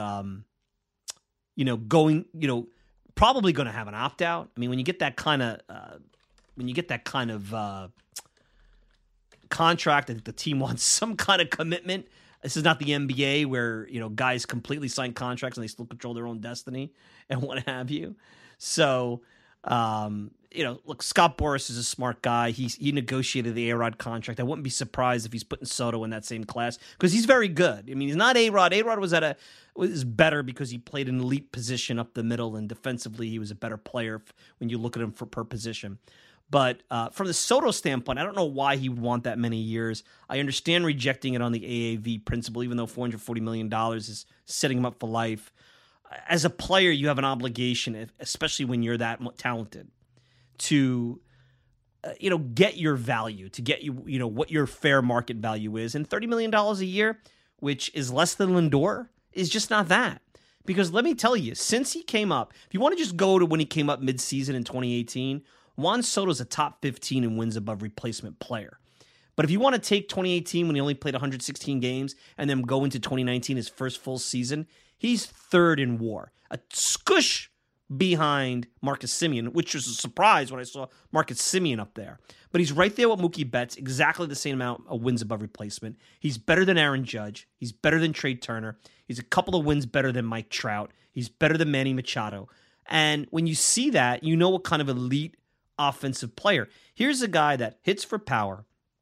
going, probably going to have an opt out. I mean, when you get that kind of contract, I think the team wants some kind of commitment. This is not the NBA where, guys completely sign contracts and they still control their own destiny and what have you. So, look, Scott Boras is a smart guy. He negotiated the A-Rod contract. I wouldn't be surprised if he's putting Soto in that same class because he's very good. I mean, he's not A-Rod. A-Rod was better because he played an elite position up the middle, and defensively he was a better player when you look at him per position. But from the Soto standpoint, I don't know why he would want that many years. I understand rejecting it on the AAV principle, even though $440 million is setting him up for life. As a player, you have an obligation, especially when you're that talented, to get your value, to get what your fair market value is. And $30 million a year, which is less than Lindor, is just not that. Because let me tell you, since he came up, if you want to just go to when he came up midseason in 2018, Juan Soto's a top 15 in wins above replacement player. But if you want to take 2018 when he only played 116 games and then go into 2019, his first full season, he's third in WAR. A scoosh behind Marcus Semien, which was a surprise when I saw Marcus Semien up there. But he's right there with Mookie Betts, exactly the same amount of wins above replacement. He's better than Aaron Judge. He's better than Trey Turner. He's a couple of wins better than Mike Trout. He's better than Manny Machado. And when you see that, you know what kind of elite offensive player. Here's a guy that hits for power,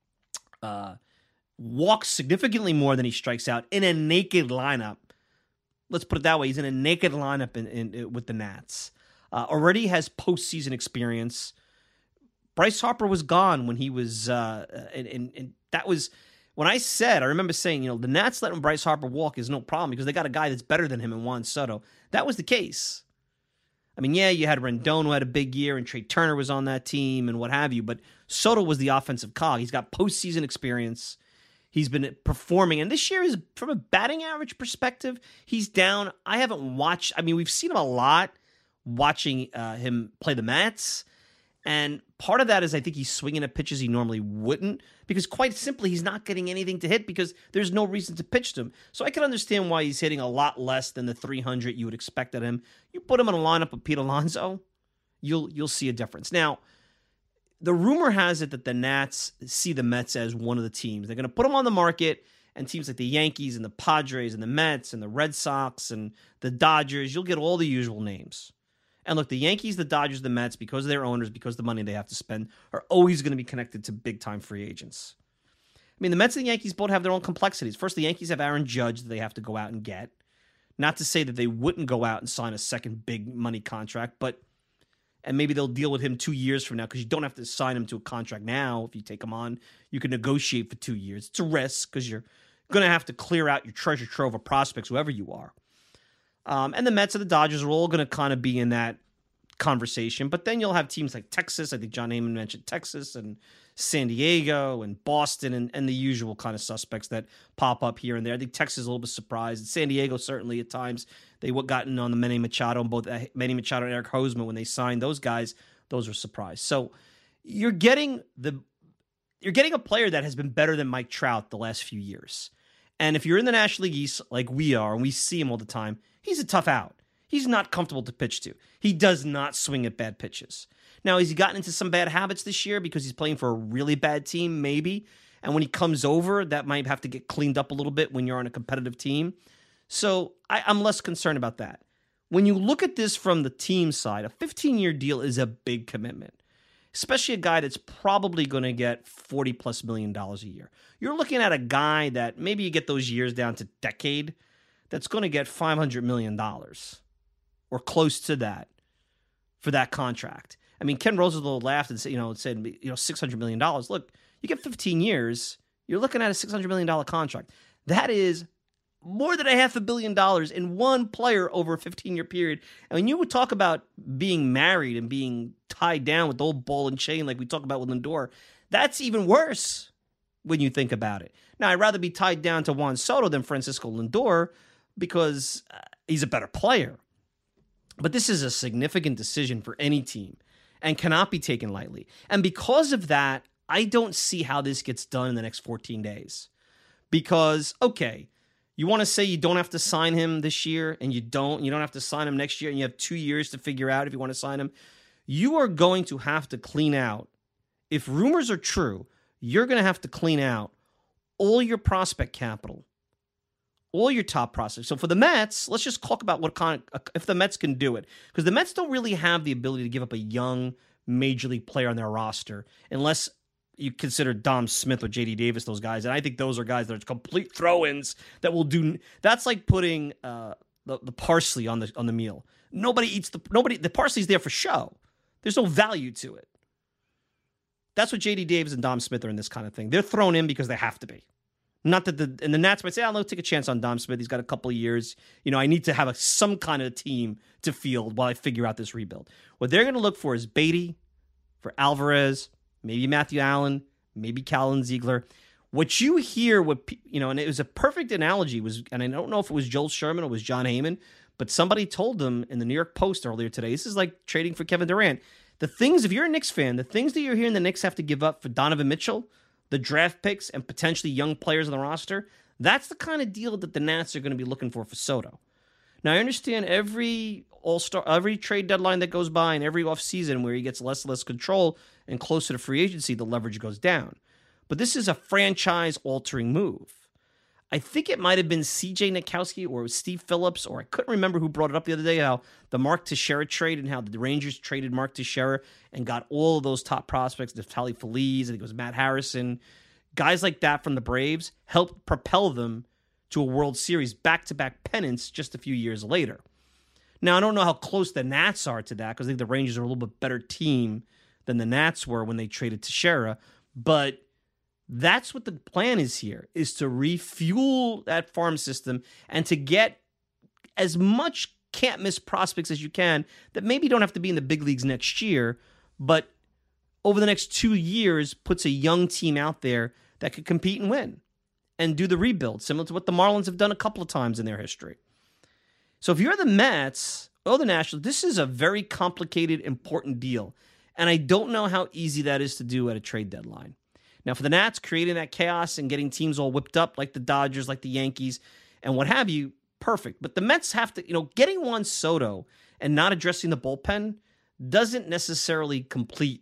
walks significantly more than he strikes out in a naked lineup. Let's put it that way. He's in a naked lineup with the Nats. Already has postseason experience. Bryce Harper was gone when he was, and that was when I remember saying, the Nats letting Bryce Harper walk is no problem because they got a guy that's better than him in Juan Soto. That was the case. I mean, yeah, you had Rendon who had a big year and Trey Turner was on that team and what have you, but Soto was the offensive cog. He's got postseason experience. He's been performing, and this year is, from a batting average perspective, he's down. I haven't watched, we've seen him a lot watching him play the Mets, and part of that is I think he's swinging at pitches he normally wouldn't because quite simply he's not getting anything to hit because there's no reason to pitch to him. So I can understand why he's hitting a lot less than the 300 you would expect of him. You put him in a lineup with Pete Alonso, you'll see a difference. Now, the rumor has it that the Nats see the Mets as one of the teams. They're going to put them on the market, and teams like the Yankees and the Padres and the Mets and the Red Sox and the Dodgers, you'll get all the usual names. And look, the Yankees, the Dodgers, the Mets, because of their owners, because of the money they have to spend, are always going to be connected to big-time free agents. I mean, the Mets and the Yankees both have their own complexities. First, the Yankees have Aaron Judge that they have to go out and get. Not to say that they wouldn't go out and sign a second big money contract, and maybe they'll deal with him 2 years from now because you don't have to sign him to a contract now. If you take him on, you can negotiate for 2 years. It's a risk because you're going to have to clear out your treasure trove of prospects, whoever you are. And the Mets and the Dodgers are all going to kind of be in that conversation. But then you'll have teams like Texas. I think John Heyman mentioned Texas and San Diego and Boston and the usual kind of suspects that pop up here and there. I think Texas is a little bit surprised. San Diego, certainly at times, they gotten on the Manny Machado and both Manny Machado and Eric Hosmer when they signed those guys. Those were surprised. So you're getting a player that has been better than Mike Trout the last few years. And if you're in the National League East like we are, and we see him all the time, he's a tough out. He's not comfortable to pitch to. He does not swing at bad pitches. Now, has he gotten into some bad habits this year because he's playing for a really bad team? Maybe. And when he comes over, that might have to get cleaned up a little bit when you're on a competitive team. So I'm less concerned about that. When you look at this from the team side, a 15-year deal is a big commitment, especially a guy that's probably going to get $40+ million a year. You're looking at a guy that maybe you get those years down to decade that's going to get $500 million or close to that for that contract. I mean, Ken Rosenthal laughed and said, $600 million. Look, you get 15 years, you're looking at a $600 million contract. That is more than $500 million in one player over a 15-year period. And when you would talk about being married and being tied down with the old ball and chain like we talk about with Lindor, that's even worse when you think about it. Now, I'd rather be tied down to Juan Soto than Francisco Lindor because he's a better player. But this is a significant decision for any team and cannot be taken lightly. And because of that, I don't see how this gets done in the next 14 days. Because, okay, you want to say you don't have to sign him this year and you don't have to sign him next year and you have 2 years to figure out if you want to sign him. You are going to have to clean out, if rumors are true, you're going to have to clean out all your prospect capital, all your top prospects. So for the Mets, let's just talk about if the Mets can do it. Because the Mets don't really have the ability to give up a young major league player on their roster unless you consider Dom Smith or J.D. Davis, those guys. And I think those are guys that are complete throw-ins that will do. That's like putting the parsley on the meal. Nobody eats the parsley's there for show. There's no value to it. That's what J.D. Davis and Dom Smith are in this kind of thing. They're thrown in because they have to be. Not that the Nats might say, I'll take a chance on Dom Smith. He's got a couple of years. I need to have some kind of team to field while I figure out this rebuild. What they're going to look for is Beatty, for Alvarez, maybe Matthew Allen, maybe Calvin Ziegler. What you hear, and it was a perfect analogy, and I don't know if it was Joel Sherman or it was John Heyman, but somebody told them in the New York Post earlier today, this is like trading for Kevin Durant. If you're a Knicks fan, the things that you're hearing the Knicks have to give up for Donovan Mitchell, the draft picks, and potentially young players on the roster, that's the kind of deal that the Nats are going to be looking for Soto. Now, I understand every trade deadline that goes by and every offseason where he gets less and less control and closer to free agency, the leverage goes down. But this is a franchise-altering move. I think it might have been C.J. Nitkowski or it was Steve Phillips, or I couldn't remember who brought it up the other day, how the Mark Teixeira trade and how the Rangers traded Mark Teixeira and got all of those top prospects, Neftali Feliz, I think it was Matt Harrison. Guys like that from the Braves helped propel them to a World Series back-to-back pennants just a few years later. Now, I don't know how close the Nats are to that because I think the Rangers are a little bit better team than the Nats were when they traded Teixeira, but that's what the plan is here, is to refuel that farm system and to get as much can't-miss prospects as you can that maybe don't have to be in the big leagues next year, but over the next 2 years puts a young team out there that could compete and win and do the rebuild, similar to what the Marlins have done a couple of times in their history. So if you're the Mets or the Nationals, this is a very complicated, important deal, and I don't know how easy that is to do at a trade deadline. Now, for the Nats, creating that chaos and getting teams all whipped up like the Dodgers, like the Yankees, and what have you, perfect. But the Mets have to, getting Juan Soto and not addressing the bullpen doesn't necessarily complete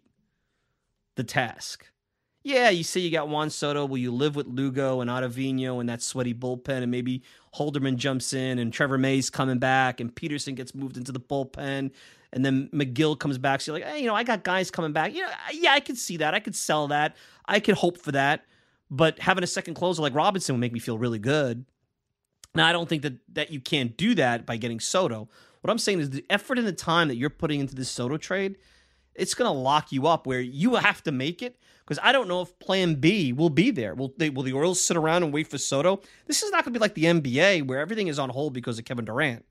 the task. Yeah, you say you got Juan Soto. Will you live with Lugo and Ottavino and that sweaty bullpen, and maybe Holderman jumps in and Trevor May's coming back and Peterson gets moved into the bullpen and then McGill comes back. So you're like, hey, I got guys coming back. Yeah, I could see that. I could sell that. I could hope for that. But having a second closer like Robinson would make me feel really good. Now, I don't think that you can't do that by getting Soto. What I'm saying is the effort and the time that you're putting into this Soto trade, it's going to lock you up where you have to make it, because I don't know if plan B will be there. Will the Orioles sit around and wait for Soto? This is not going to be like the NBA where everything is on hold because of Kevin Durant.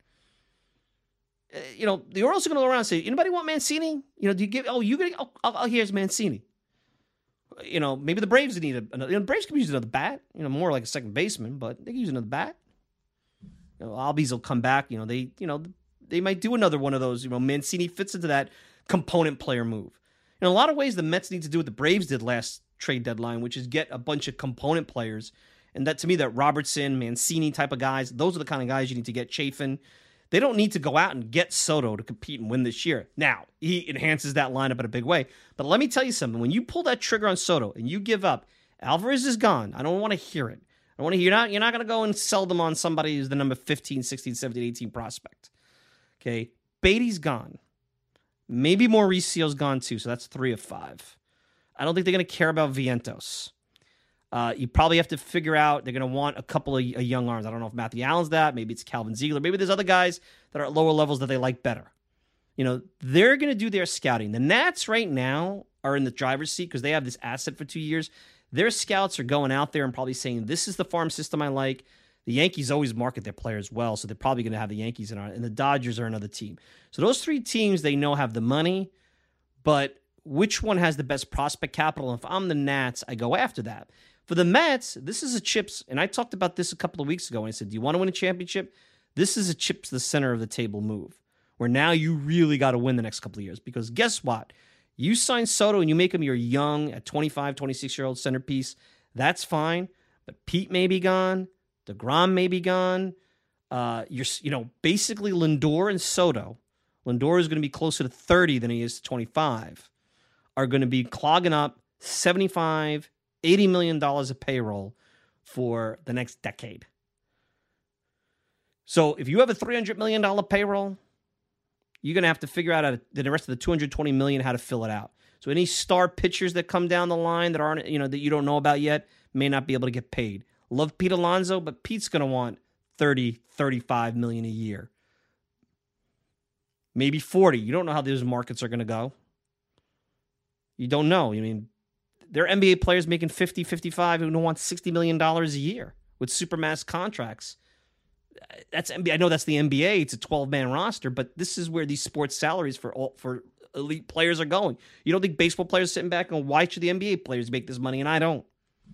The Orioles are going to go around and say, anybody want Mancini? Do you give, here's Mancini. Maybe the Braves need another. The Braves could use another bat. More like a second baseman, but they can use another bat. Albies will come back. They might do another one of those. Mancini fits into that component player move. In a lot of ways, the Mets need to do what the Braves did last trade deadline, which is get a bunch of component players. And that, to me, that Robertson, Mancini type of guys, those are the kind of guys you need to get. Chafin. They don't need to go out and get Soto to compete and win this year. Now, he enhances that lineup in a big way. But let me tell you something. When you pull that trigger on Soto and you give up, Alvarez is gone. I don't want to hear it. I want to hear you're not going to go and sell them on somebody who's the number 15, 16, 17, 18 prospect. Okay? Beatty's gone. Maybe Mauricio's gone too, so that's 3 of 5. I don't think they're going to care about Vientos. You probably have to figure out, they're going to want a couple of young arms. I don't know if Matthew Allen's that. Maybe it's Calvin Ziegler. Maybe there's other guys that are at lower levels that they like better. They're going to do their scouting. The Nats right now are in the driver's seat because they have this asset for 2 years. Their scouts are going out there and probably saying, this is the farm system I like. The Yankees always market their players well, so they're probably going to have the Yankees in and the Dodgers are another team. So those 3 teams they know have the money, but which one has the best prospect capital? And if I'm the Nats, I go after that. For the Mets, this is a chips, and I talked about this a couple of weeks ago, and I said, do you want to win a championship? This is a chips the center of the table move, where now you really got to win the next couple of years. Because guess what? You sign Soto and you make him your young, at 25, 26-year-old centerpiece, that's fine. But Pete may be gone. DeGrom may be gone. Basically Lindor and Soto. Lindor is going to be closer to 30 than he is to 25. Are going to be clogging up $75, $80 million of payroll for the next decade. So if you have a $300 million payroll, you're going to have to figure out the rest of the $220 million how to fill it out. So any star pitchers that come down the line that aren't, that you don't know about yet may not be able to get paid. Love Pete Alonso, but Pete's going to want 30, 35 million a year. Maybe 40. You don't know how those markets are going to go. You don't know. There are NBA players making 50, 55 who want $60 million a year with supermax contracts. That's NBA. I know that's the NBA. It's a 12-man roster, but this is where these sports salaries for elite players are going. You don't think baseball players are sitting back and why should the NBA players make this money and I don't?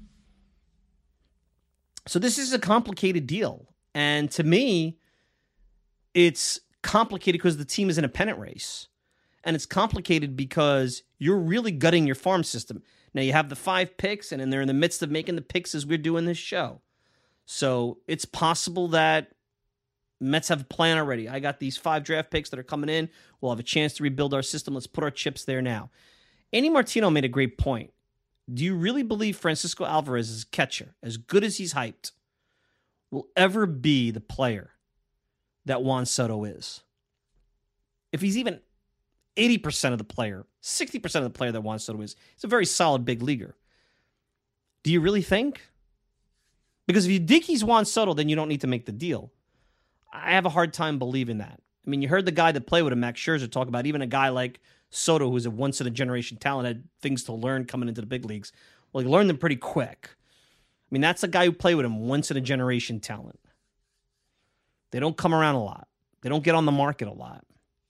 So this is a complicated deal. And to me, it's complicated because the team is in a pennant race. And it's complicated because you're really gutting your farm system. Now, you have the 5 picks, and then they're in the midst of making the picks as we're doing this show. So it's possible that Mets have a plan already. I got these 5 draft picks that are coming in. We'll have a chance to rebuild our system. Let's put our chips there now. Andy Martino made a great point. Do you really believe Francisco Alvarez is a catcher, as good as he's hyped, will ever be the player that Juan Soto is? If he's even 80% of the player, 60% of the player that Juan Soto is, he's a very solid big leaguer. Do you really think? Because if you think he's Juan Soto, then you don't need to make the deal. I have a hard time believing that. You heard the guy that played with him, Max Scherzer, talk about even a guy like Soto, who's a once-in-a-generation talent, had things to learn coming into the big leagues. Well, he learned them pretty quick. That's a guy who played with him, once-in-a-generation talent. They don't come around a lot. They don't get on the market a lot.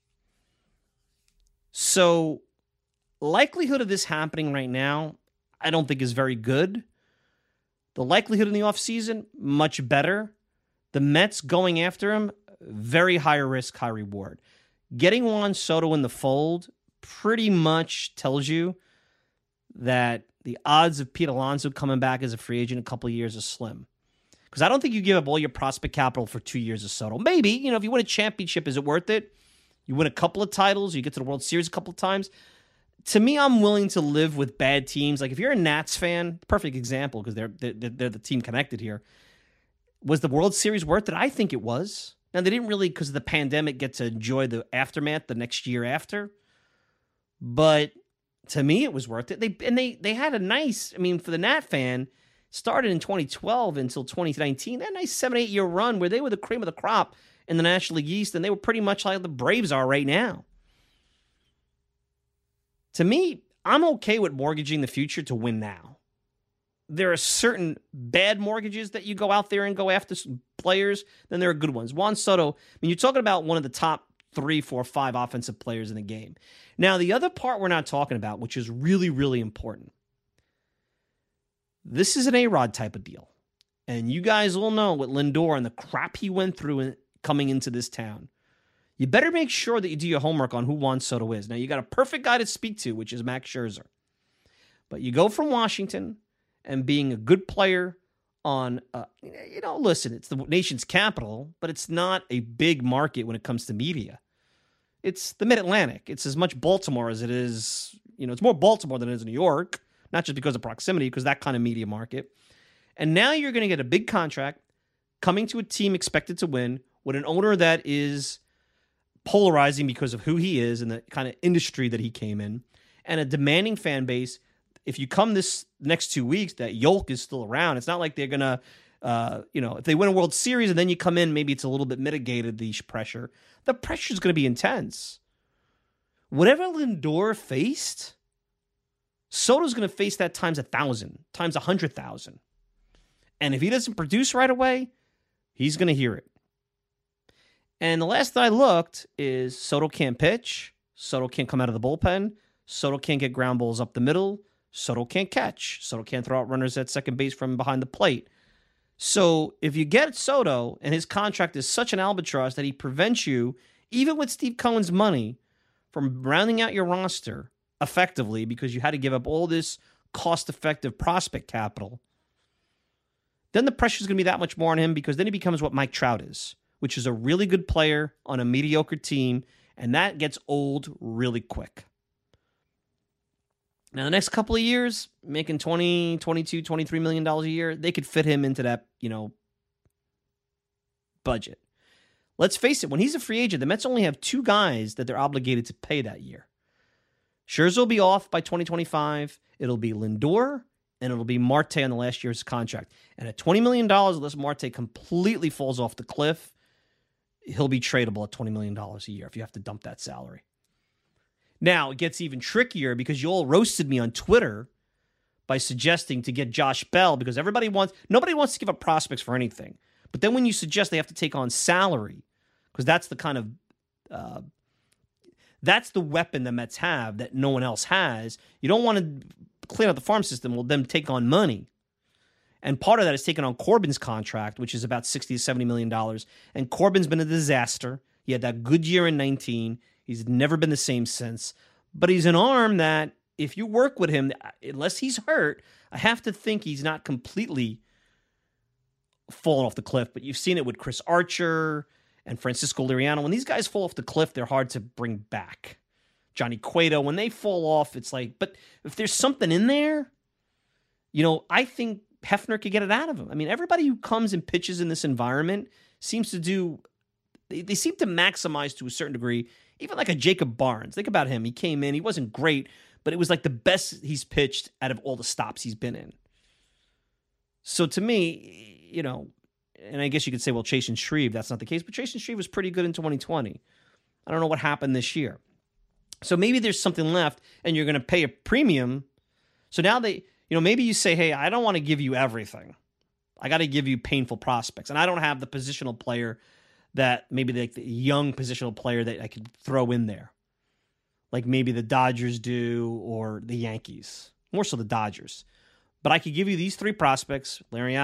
So, likelihood of this happening right now, I don't think is very good. The likelihood in the offseason, much better. The Mets going after him, very high risk, high reward. Getting Juan Soto in the fold pretty much tells you that the odds of Pete Alonso coming back as a free agent in a couple of years is slim. Because I don't think you give up all your prospect capital for 2 years of Soto. Maybe, if you win a championship, is it worth it? You win a couple of titles, you get to the World Series a couple of times. To me, I'm willing to live with bad teams. Like if you're a Nats fan, perfect example because they're the team connected here. Was the World Series worth it? I think it was. Now, they didn't really, because of the pandemic, get to enjoy the aftermath the next year after. But to me, it was worth it. They had a nice, for the Nat fan, started in 2012 until 2019, that nice 7-8 year run where they were the cream of the crop in the National League East, and they were pretty much like the Braves are right now. To me, I'm okay with mortgaging the future to win now. There are certain bad mortgages that you go out there and go after players, then there are good ones. Juan Soto, you're talking about one of the top 3, 4, 5 offensive players in the game. Now, the other part we're not talking about, which is really, really important, This is an A-Rod type of deal. And you guys will know what Lindor and the crap he went through coming into this town. You better make sure that you do your homework on who Juan Soto is. Now, you got a perfect guy to speak to, which is Max Scherzer. But you go from Washington and being a good player on, listen, it's the nation's capital, but it's not a big market when it comes to media. It's the Mid-Atlantic. It's as much Baltimore as it is, it's more Baltimore than it is New York, not just because of proximity, because that kind of media market. And now you're going to get a big contract coming to a team expected to win with an owner that is polarizing because of who he is and the kind of industry that he came in, and a demanding fan base. If you come this next 2 weeks, that Yolk is still around. It's not like they're going to, if they win a World Series and then you come in, maybe it's a little bit mitigated, the pressure. The pressure is going to be intense. Whatever Lindor faced, Soto's going to face that times 1,000, times 100,000. And if he doesn't produce right away, he's going to hear it. And the last I looked is Soto can't pitch. Soto can't come out of the bullpen. Soto can't get ground balls up the middle. Soto can't catch. Soto can't throw out runners at second base from behind the plate. So if you get Soto and his contract is such an albatross that he prevents you, even with Steve Cohen's money, from rounding out your roster effectively because you had to give up all this cost-effective prospect capital, then the pressure is going to be that much more on him because then he becomes what Mike Trout is, which is a really good player on a mediocre team, and that gets old really quick. Now, the next couple of years, making $20, $22, $23 million a year, they could fit him into that, budget. Let's face it, when he's a free agent, the Mets only have two guys that they're obligated to pay that year. Scherzer will be off by 2025. It'll be Lindor, and it'll be Marte on the last year's contract. And at $20 million, unless Marte completely falls off the cliff, he'll be tradable at $20 million a year if you have to dump that salary. Now, it gets even trickier because you all roasted me on Twitter by suggesting to get Josh Bell because nobody wants to give up prospects for anything. But then when you suggest they have to take on salary, because that's the kind of, that's the weapon the Mets have that no one else has. You don't want to clean out the farm system, well, then take on money. And part of that is taking on Corbin's contract, which is about $60 to $70 million. And Corbin's been a disaster. He had that good year in 19. He's never been the same since. But he's an arm that, if you work with him, unless he's hurt, I have to think he's not completely fallen off the cliff. But you've seen it with Chris Archer and Francisco Liriano. When these guys fall off the cliff, they're hard to bring back. Johnny Cueto, when they fall off, it's like, but if there's something in there, I think Hefner could get it out of him. I mean, everybody who comes and pitches in this environment seems to do, they seem to maximize to a certain degree, even like a Jacob Barnes. Think about him. He came in, he wasn't great, but it was like the best he's pitched out of all the stops he's been in. So to me, and I guess you could say, well, Chase and Shreve, that's not the case, but Chase and Shreve was pretty good in 2020. I don't know what happened this year. So maybe there's something left and you're going to pay a premium. So now maybe you say, hey, I don't want to give you everything. I got to give you painful prospects. And I don't have the positional player that maybe like the young positional player that I could throw in there. Like maybe the Dodgers do or the Yankees. More so the Dodgers. But I could give you these three prospects,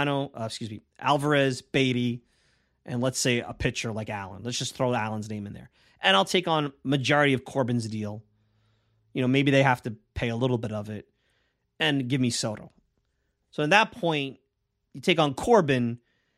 Alvarez, Beatty, and let's say a pitcher like Allen. Let's just throw Allen's name in there. And I'll take on majority of Corbin's deal. Maybe they have to pay a little bit of it and give me Soto. So at that point, you take on Corbin.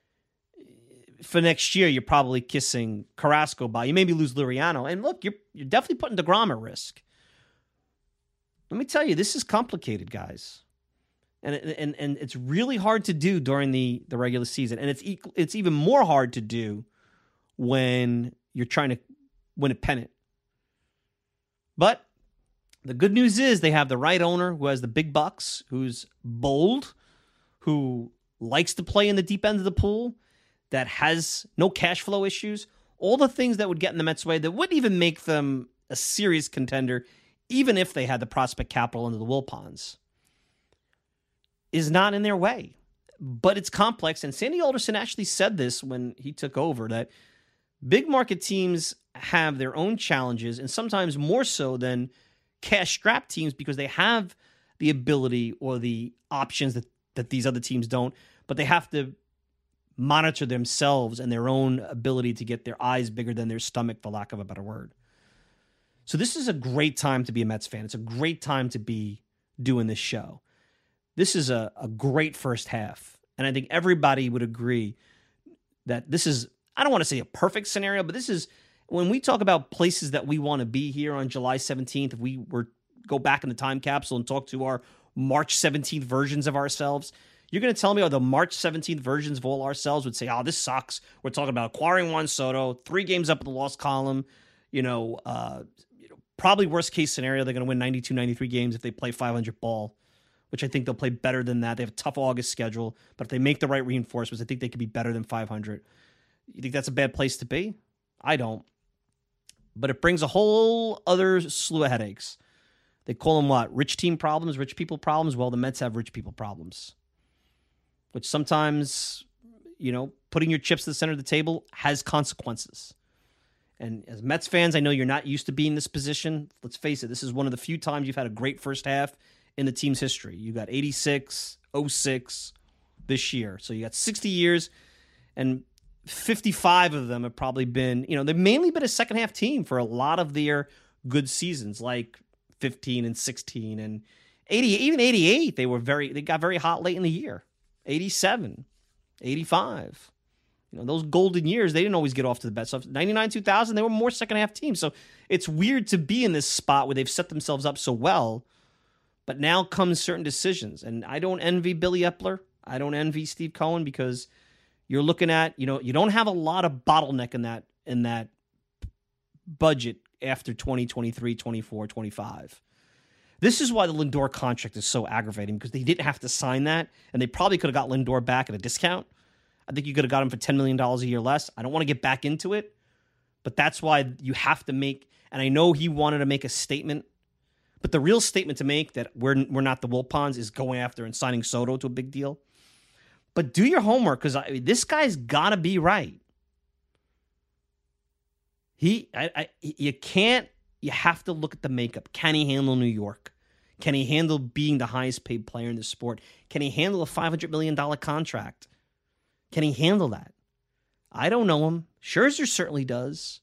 For next year, you're probably kissing Carrasco by. You maybe lose Liriano. And look, you're definitely putting DeGrom at risk. Let me tell you, this is complicated, guys. And it's really hard to do during the regular season. And it's even more hard to do when you're trying to win a pennant. But the good news is they have the right owner who has the big bucks, who's bold, who likes to play in the deep end of the pool, that has no cash flow issues, all the things that would get in the Mets' way that wouldn't even make them a serious contender, even if they had the prospect capital under the Wilpons, is not in their way. But it's complex, and Sandy Alderson actually said this when he took over, that big market teams have their own challenges, and sometimes more so than cash-strapped teams because they have the ability or the options that that these other teams don't, but they have to monitor themselves and their own ability to get their eyes bigger than their stomach, for lack of a better word. So this is a great time to be a Mets fan. It's a great time to be doing this show. This is a great first half. And I think everybody would agree that this is, I don't want to say a perfect scenario, but this is, when we talk about places that we want to be here on July 17th, if we were go back in the time capsule and talk to our March 17th versions of ourselves, you're going to tell me the March 17th versions of all ourselves would say, oh, this sucks. We're talking about acquiring Juan Soto, 3 games up in the loss column, probably worst case scenario, they're going to win 92, 93 games if they play 500 ball, which I think they'll play better than that. They have a tough August schedule, but if they make the right reinforcements, I think they could be better than 500. You think that's a bad place to be? I don't. But it brings a whole other slew of headaches. They call them what? Rich team problems, rich people problems? Well, the Mets have rich people problems, which sometimes, putting your chips to the center of the table has consequences. And as Mets fans, I know you're not used to being in this position. Let's face it, this is one of the few times you've had a great first half in the team's history. You got 86, 06 this year. So you got 60 years, and 55 of them have probably been, they've mainly been a second half team for a lot of their good seasons, like 15 and 16 and 80, even 88. They got very hot late in the year. 87, 85. Those golden years, they didn't always get off to the best stuff. 99, 2000, they were more second-half teams. So it's weird to be in this spot where they've set themselves up so well, but now comes certain decisions. And I don't envy Billy Epler. I don't envy Steve Cohen, because you're looking at, you don't have a lot of bottleneck in that budget after 2023, 24, 25. This is why the Lindor contract is so aggravating, because they didn't have to sign that, and they probably could have got Lindor back at a discount. I think you could have got him for $10 million a year less. I don't want to get back into it, but that's why you have to make, and I know he wanted to make a statement, but the real statement to make that we're not the Wilpons is going after and signing Soto to a big deal. But do your homework, because this guy's got to be right. You have to look at the makeup. Can he handle New York? Can he handle being the highest paid player in the sport? Can he handle a $500 million contract? Can he handle that? I don't know him. Scherzer certainly does.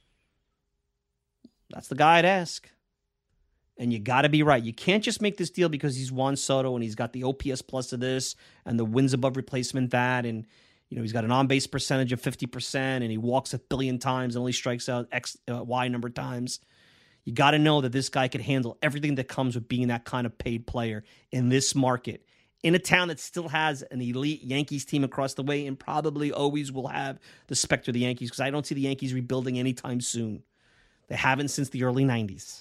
That's the guy I'd ask. And you got to be right. You can't just make this deal because he's Juan Soto and he's got the OPS plus of this and the wins above replacement that, and he's got an on-base percentage of 50% and he walks 1 billion times and only strikes out Y number of times. You got to know that this guy could handle everything that comes with being that kind of paid player in this market, in a town that still has an elite Yankees team across the way and probably always will have the specter of the Yankees, because I don't see the Yankees rebuilding anytime soon. They haven't since the early 90s.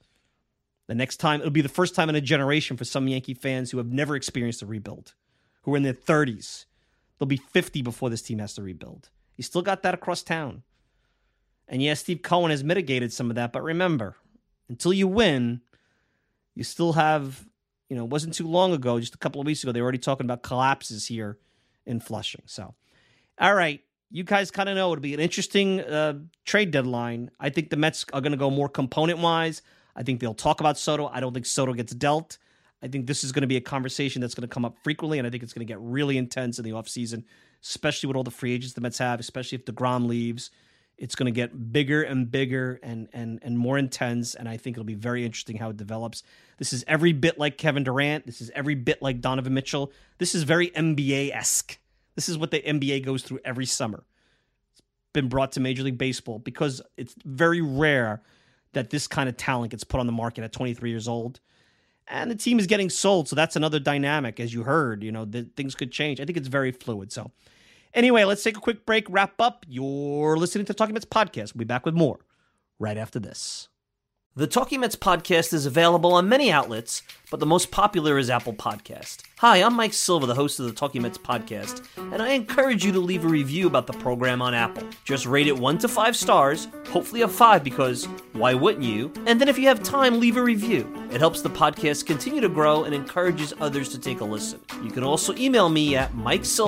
The next time, it'll be the first time in a generation for some Yankee fans who have never experienced a rebuild, who are in their 30s. They'll be 50 before this team has to rebuild. You still got that across town. And yes, Steve Cohen has mitigated some of that, but remember, until you win, you still have... it wasn't too long ago, just a couple of weeks ago, they were already talking about collapses here in Flushing. So, all right, you guys kind of know it'll be an interesting trade deadline. I think the Mets are going to go more component-wise. I think they'll talk about Soto. I don't think Soto gets dealt. I think this is going to be a conversation that's going to come up frequently, and I think it's going to get really intense in the offseason, especially with all the free agents the Mets have, especially if DeGrom leaves. It's going to get bigger and bigger and more intense, and I think it'll be very interesting how it develops. This is every bit like Kevin Durant. This is every bit like Donovan Mitchell. This is very NBA-esque. This is what the NBA goes through every summer. It's been brought to Major League Baseball because it's very rare that this kind of talent gets put on the market at 23 years old. And the team is getting sold, so that's another dynamic. As you heard, things could change. I think it's very fluid, so... Anyway, let's take a quick break, wrap up. You're listening to Talking Mets Podcast. We'll be back with more right after this. The Talking Mets Podcast is available on many outlets, but the most popular is Apple Podcast. Hi, I'm Mike Silva, the host of the Talking Mets Podcast, and I encourage you to leave a review about the program on Apple. Just rate it 1 to 5 stars, hopefully a 5 because why wouldn't you? And then if you have time, leave a review. It helps the podcast continue to grow and encourages others to take a listen. You can also email me at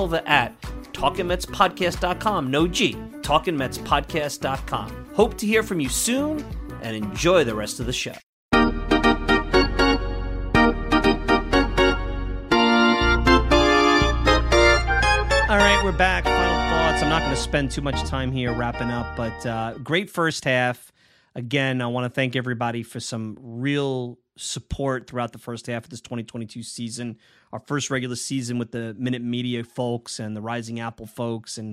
MikeSilva@TalkingMetsPodcast.com. No G. TalkingMetsPodcast.com. Hope to hear from you soon, and enjoy the rest of the show. right, we're back. Final thoughts. I'm not going to spend too much time here wrapping up, but great first half. Again, I want to thank everybody for some real support throughout the first half of this 2022 season. Our first regular season with the Minute Media folks and the Rising Apple folks, and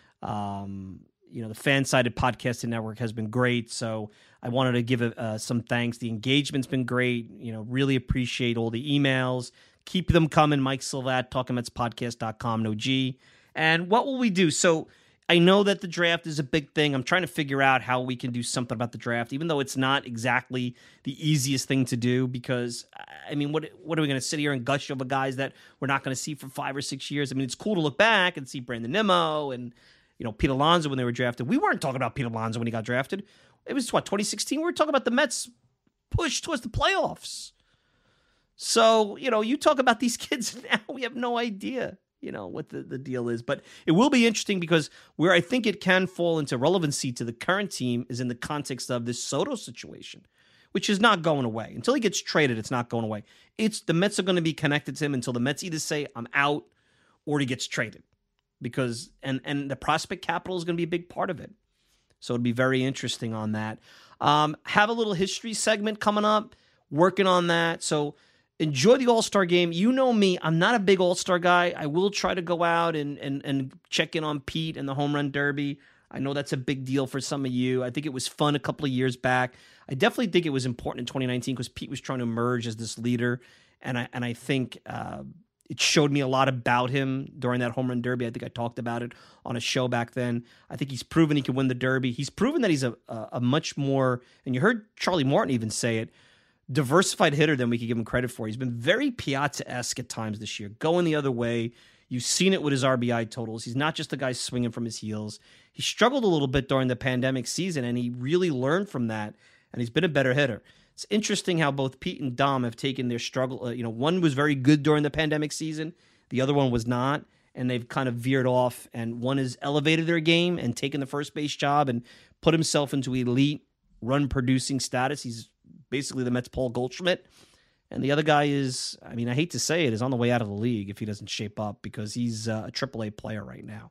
the Fan-Sided Podcasting Network has been great. So I wanted to give some thanks. The engagement's been great. Really appreciate all the emails. Keep them coming. Mike Silva at TalkingMetsPodcast.com, no G. And what will we do? So I know that the draft is a big thing. I'm trying to figure out how we can do something about the draft, even though it's not exactly the easiest thing to do, because, what are we going to sit here and gush over guys that we're not going to see for 5 or 6 years? It's cool to look back and see Brandon Nimmo and, Pete Alonso when they were drafted. We weren't talking about Pete Alonso when he got drafted. It was, 2016? We were talking about the Mets' push towards the playoffs. So, you talk about these kids now, we have no idea, what the deal is. But it will be interesting, because where I think it can fall into relevancy to the current team is in the context of this Soto situation, which is not going away. Until he gets traded, it's not going away. The Mets are going to be connected to him until the Mets either say, I'm out, or he gets traded. Because, and the prospect capital is going to be a big part of it. So it'll be very interesting on that. Have a little history segment coming up, working on that. So enjoy the All-Star game. You know me, I'm not a big All-Star guy. I will try to go out and check in on Pete and the Home Run Derby. I know that's a big deal for some of you. I think it was fun a couple of years back. I definitely think it was important in 2019 because Pete was trying to emerge as this leader. And I think it showed me a lot about him during that Home Run Derby. I think I talked about it on a show back then. I think he's proven he can win the Derby. He's proven that he's a much more, and you heard Charlie Morton even say it, diversified hitter than we could give him credit for. He's been very Piazza-esque at times this year, going the other way. You've seen it with his RBI totals. He's not just a guy swinging from his heels. He struggled a little bit during the pandemic season, and he really learned from that, and he's been a better hitter. It's interesting how both Pete and Dom have taken their struggle. One was very good during the pandemic season. The other one was not, and they've kind of veered off, and one has elevated their game and taken the first base job and put himself into elite run-producing status. He's basically the Mets' Paul Goldschmidt. And the other guy is, I hate to say it, is on the way out of the league if he doesn't shape up, because he's a AAA player right now.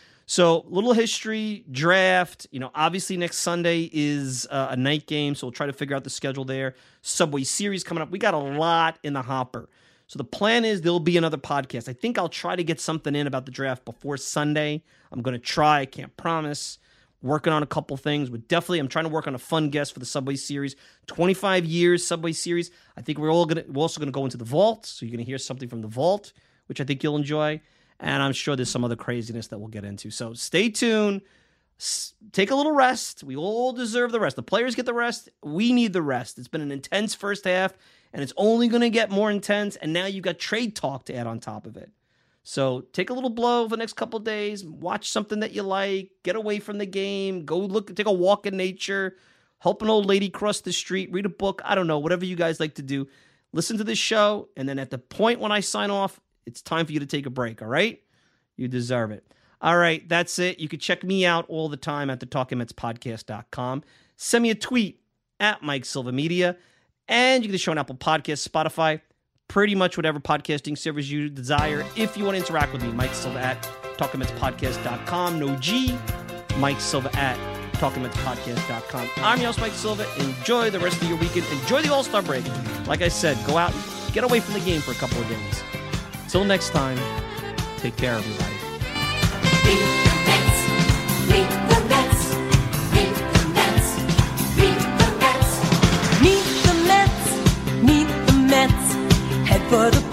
So, little history, draft. Obviously next Sunday is a night game, so we'll try to figure out the schedule there. Subway Series coming up. We got a lot in the hopper. So the plan is there'll be another podcast. I think I'll try to get something in about the draft before Sunday. I'm going to try. I can't promise. Working on a couple things. I'm trying to work on a fun guest for the Subway Series. 25 years Subway Series. I think we're also going to go into the vault, so you're going to hear something from the vault, which I think you'll enjoy. And I'm sure there's some other craziness that we'll get into. So stay tuned. Take a little rest. We all deserve the rest. The players get the rest. We need the rest. It's been an intense first half, and it's only going to get more intense. And now you've got trade talk to add on top of it. So take a little blow for the next couple of days. Watch something that you like. Get away from the game. Go take a walk in nature. Help an old lady cross the street. Read a book. I don't know. Whatever you guys like to do. Listen to this show. And then at the point when I sign off, it's time for you to take a break, all right? You deserve it. All right, that's it. You can check me out all the time at the TalkingMetsPodcast.com. Send me a tweet at Mike Silva Media. And you can show on Apple Podcasts, Spotify, pretty much whatever podcasting service you desire. If you want to interact with me, Mike Silva at TalkingMetsPodcast.com. No G. Mike Silva at TalkingMetsPodcast.com. I'm your host, Mike Silva. Enjoy the rest of your weekend. Enjoy the All-Star break. Like I said, go out and get away from the game for a couple of days. Till next time, take care, everybody. Meet the Mets, meet the Mets, meet the Mets, meet the Mets. Meet the Mets, meet the Mets. Head for the